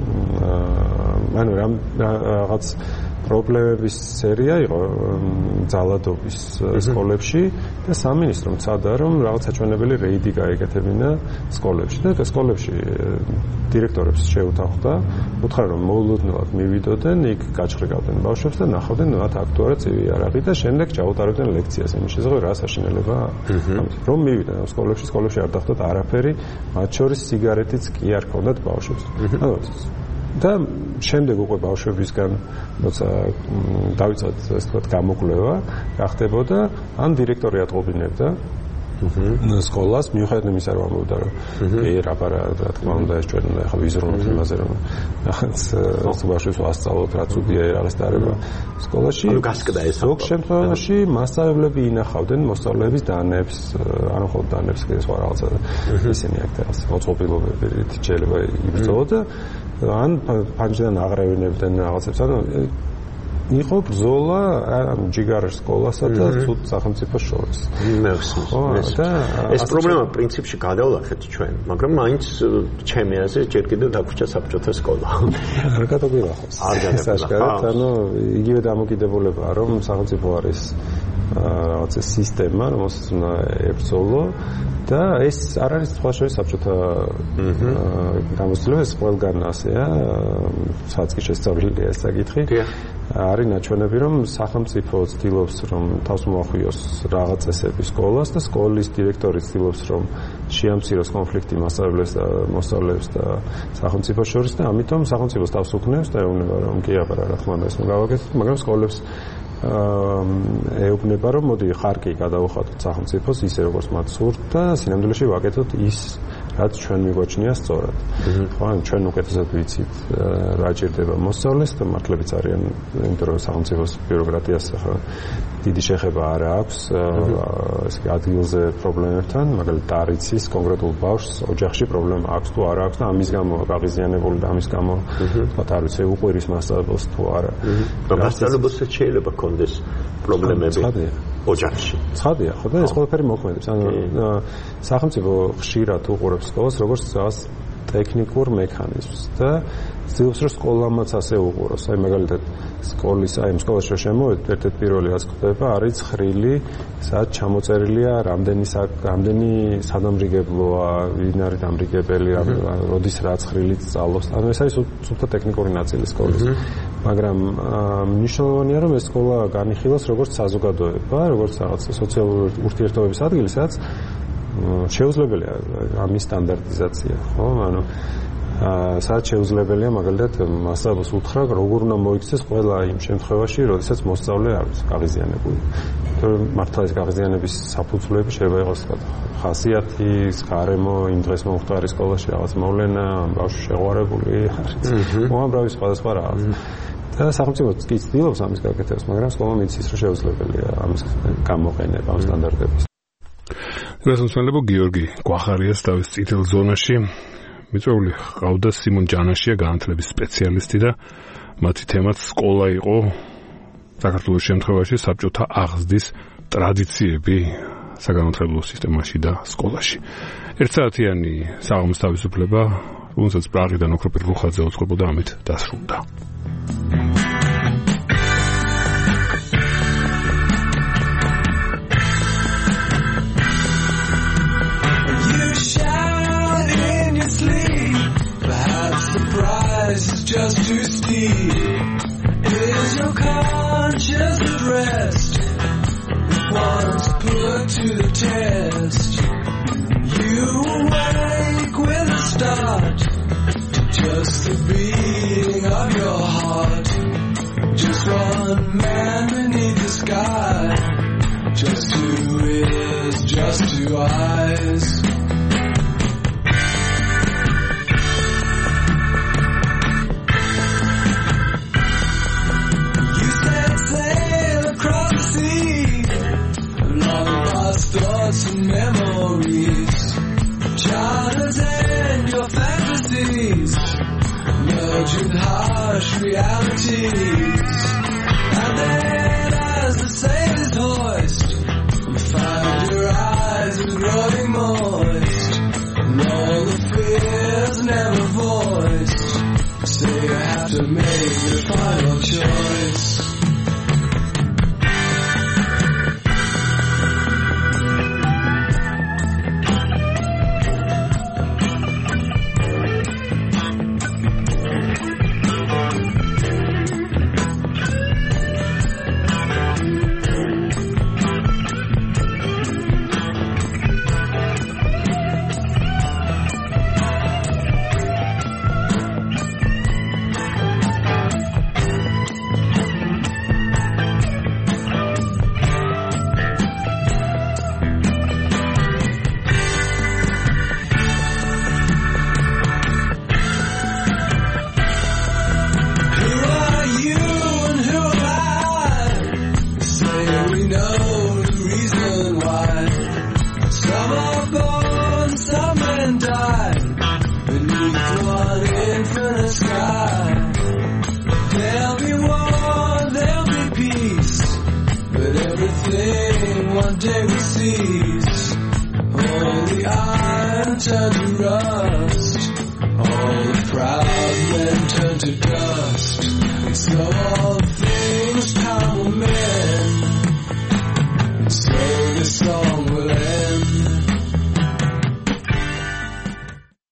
ანუ რაღაც პრობლემების სერია იყო ძალადობის სკოლებში და სამინისტრომ ცადა რომ რაღაც საჩვენებელი რეიდი გაეკეთებინა სკოლებში და სკოლებში დირექტორებს შეუთანხმდა უთხრა რომ მოულოდნელად მივიდოდნენ იქ გაჩხრიკავდნენ ბავშვებს და ნახავდნენ მათ აქტუარა წივი არაღი და შემდეგ ჩაუტარებდნენ ლექციას იმის შესახებ რა საშინელება რომ მივიდნენ სკოლებში სკოლებში არ დახვდათ არაფერი მათ შორის სიგარეტიც კი არ ქონდათ ბავშვებს ანუ და შემდეგ უკვე ბავშვებისგან როცა დავიწყეთ ასე ვთქვათ გამოკვლევა გახდებოდა ან დირექტორი ატყობინებდა სკოლას მიუხედავად იმისა რომ ამბობდა რომ კი რა რა თქმა უნდა ეს ჩვენ უნდა ახლა ვიზრუნოთ იმაზე რომ ახაც ბავშვებს ვასწავლოთ რა ცუდია არის დაარება სკოლაში ანუ გასკდა ეს ზოგ შემთხვევაში მასწავლებლები ინახავდნენ მოსწავლეების დანებს არ მხოლოდ დანებს კი სხვა რაღაცა ისინი აქ მოწყობილობებით შეიძლება იბრძოლოდა ან პანჯიდან აღრევინებდნენ რაღაცებს ანუ იყო ბრძოლა ამ ჯიგარის სკოლასა და ცუდ სახელმწიფოს შორის. მეხსოვს. ეს პრობლემა პრინციპში გადავლახეთ ჩვენ, მაგრამ მაინც ჩემი აზრით ჯერ კიდევ დაგვრჩა საბჭოთა სკოლა. არ გადაგვიღახოს. არ გადაგვიღახოს. ანუ იგივე დამოკიდებულებაა, რომ სახელმწიფო არის რაღაც სისტემა, რომელსაც უნდა ებრძოლო და ეს არ არის სხვა შორის საბჭოთა გამოცდილება, ეს ყველგან ასეა, საწყის შესწავლილია ეს საკითხი. არის ნაჩვენები, რომ სახელმწიფო ცდილობს, რომ თავს მოახვიოს რაღაც წესები სკოლას და სკოლის დირექტორი ცდილობს, რომ შეამციროს კონფლიქტი მასწავლებლებს და მოსწავლეებს და სახელმწიფოს შორის და ამიტომ სახელმწიფოს თავს უქნევს და ეუბნება, რომ კი აბა რა თქმა უნდა ეს მოგავაკეთოთ, მაგრამ სკოლებს ეუბნება, რომ მოდი ხარკი გადავუხატოთ სახელმწიფოს ისე როგორც მათ სურთ და სინამდვილეში ვაკეთოთ ის რაც ჩვენ მიგვაჩნია სწორად. ხო, ან ჩვენ უკეთესად ვიცით რა ჭირდება მოსწავლეს და მართლებიც არიან, იმიტომ რომ სახელმწიფოს ბიუროკრატიას ახლა დიდი შეხება არ აქვს ესე იგი ადგილზე პრობლემებთან, მაგალითად არ იცის კონკრეტულ ბავშვს ოჯახში პრობლემა აქვს თუ არა აქვს და ამის გამო გაღიზიანებული და ამის გამო თქვათ არ ვიცი უყვირის მასწავლებელს თუ არა. მასწავლებელსაც შეიძლება კონდეს პრობლემები ოჯახში. ცხადია, ხო და ეს ყველაფერი მოქმედებს. ანუ სახელმწიფო ხშირად უყურებს სკოლას როგორც რაღაც ტექნიკურ მექანიზმს და ცდილობს რომ სკოლამაც ასე უყუროს. აი მაგალითად სკოლის, აი ამ სკოლაში რომ შემოვედით, ერთ-ერთი პირველი რაც ხდება არის ცხრილი, სადაც ჩამოწერილია რამდენი რამდენი სადამრიგებლოა, ვინ არის დამრიგებელი, როდის რა ცხრილით სწავლობს. ანუ ეს არის სულთა ტექნიკური ნაწილი სკოლის. მაგრამ მნიშვნელოვანია რომ ეს სკოლა განიხილოს როგორც საზოგადოება, როგორც რაღაც სოციალური ურთიერთობების ადგილი, სადაც შეუძლებელია ამის სტანდარტიზაცია, ხო? ანუ სადაც შეუძლებელია მაგალითად მასწავლებელს უთხრა, როგორ უნდა მოიქცეს ყველა იმ შემთხვევაში, როდესაც მოსწავლე არის გაღიზიანებული. იმიტომ რომ მართლა ეს გაღიზიანების საფუძვლები შეიძლება იყოს ხასიათი, გარემო, იმ დღეს მომხდარი სკოლაში რაღაც მოვლენა, ბავშვი შეყვარებული არის. უამრავი სხვადასხვა რაღაც. და სახელმწიფოც კი ცდილობს ამის გაკეთებას, მაგრამ სკოლამ იცის, რომ შეუძლებელია ამის გამოყენება, ამ სტანდარტების. გასამწვანებო გიორგი გვახარიას თავის წითელ ზონაში მიწვეული ყავდა სიმონ ჯანაშია განათლების სპეციალისტი და მათი თემაც სკოლა იყო საქართველოს შემთხვევაში საბჭოთა აღზრდის ტრადიციები საგანმანათლებლო სისტემაში და სკოლაში. ერთსაათიანი საღამოს თავისუფლება, რომელსაც პრაღიდან ოქროპირ რუხაძე უწყებოდა, ამით დასრულდა. Is just too steep. Is your conscience at rest? If once put to the test, you awake with a start to just the beating of your heart. Just one man beneath the sky, just two ears, just two eyes. Thoughts and memories, childhood and your fantasies, merge with harsh realities. And then as the sailors hoist, you find your eyes are growing moist, and all the fears never voiced, so you have to make the final choice. Turn to rust, all the proud men turn to dust, so all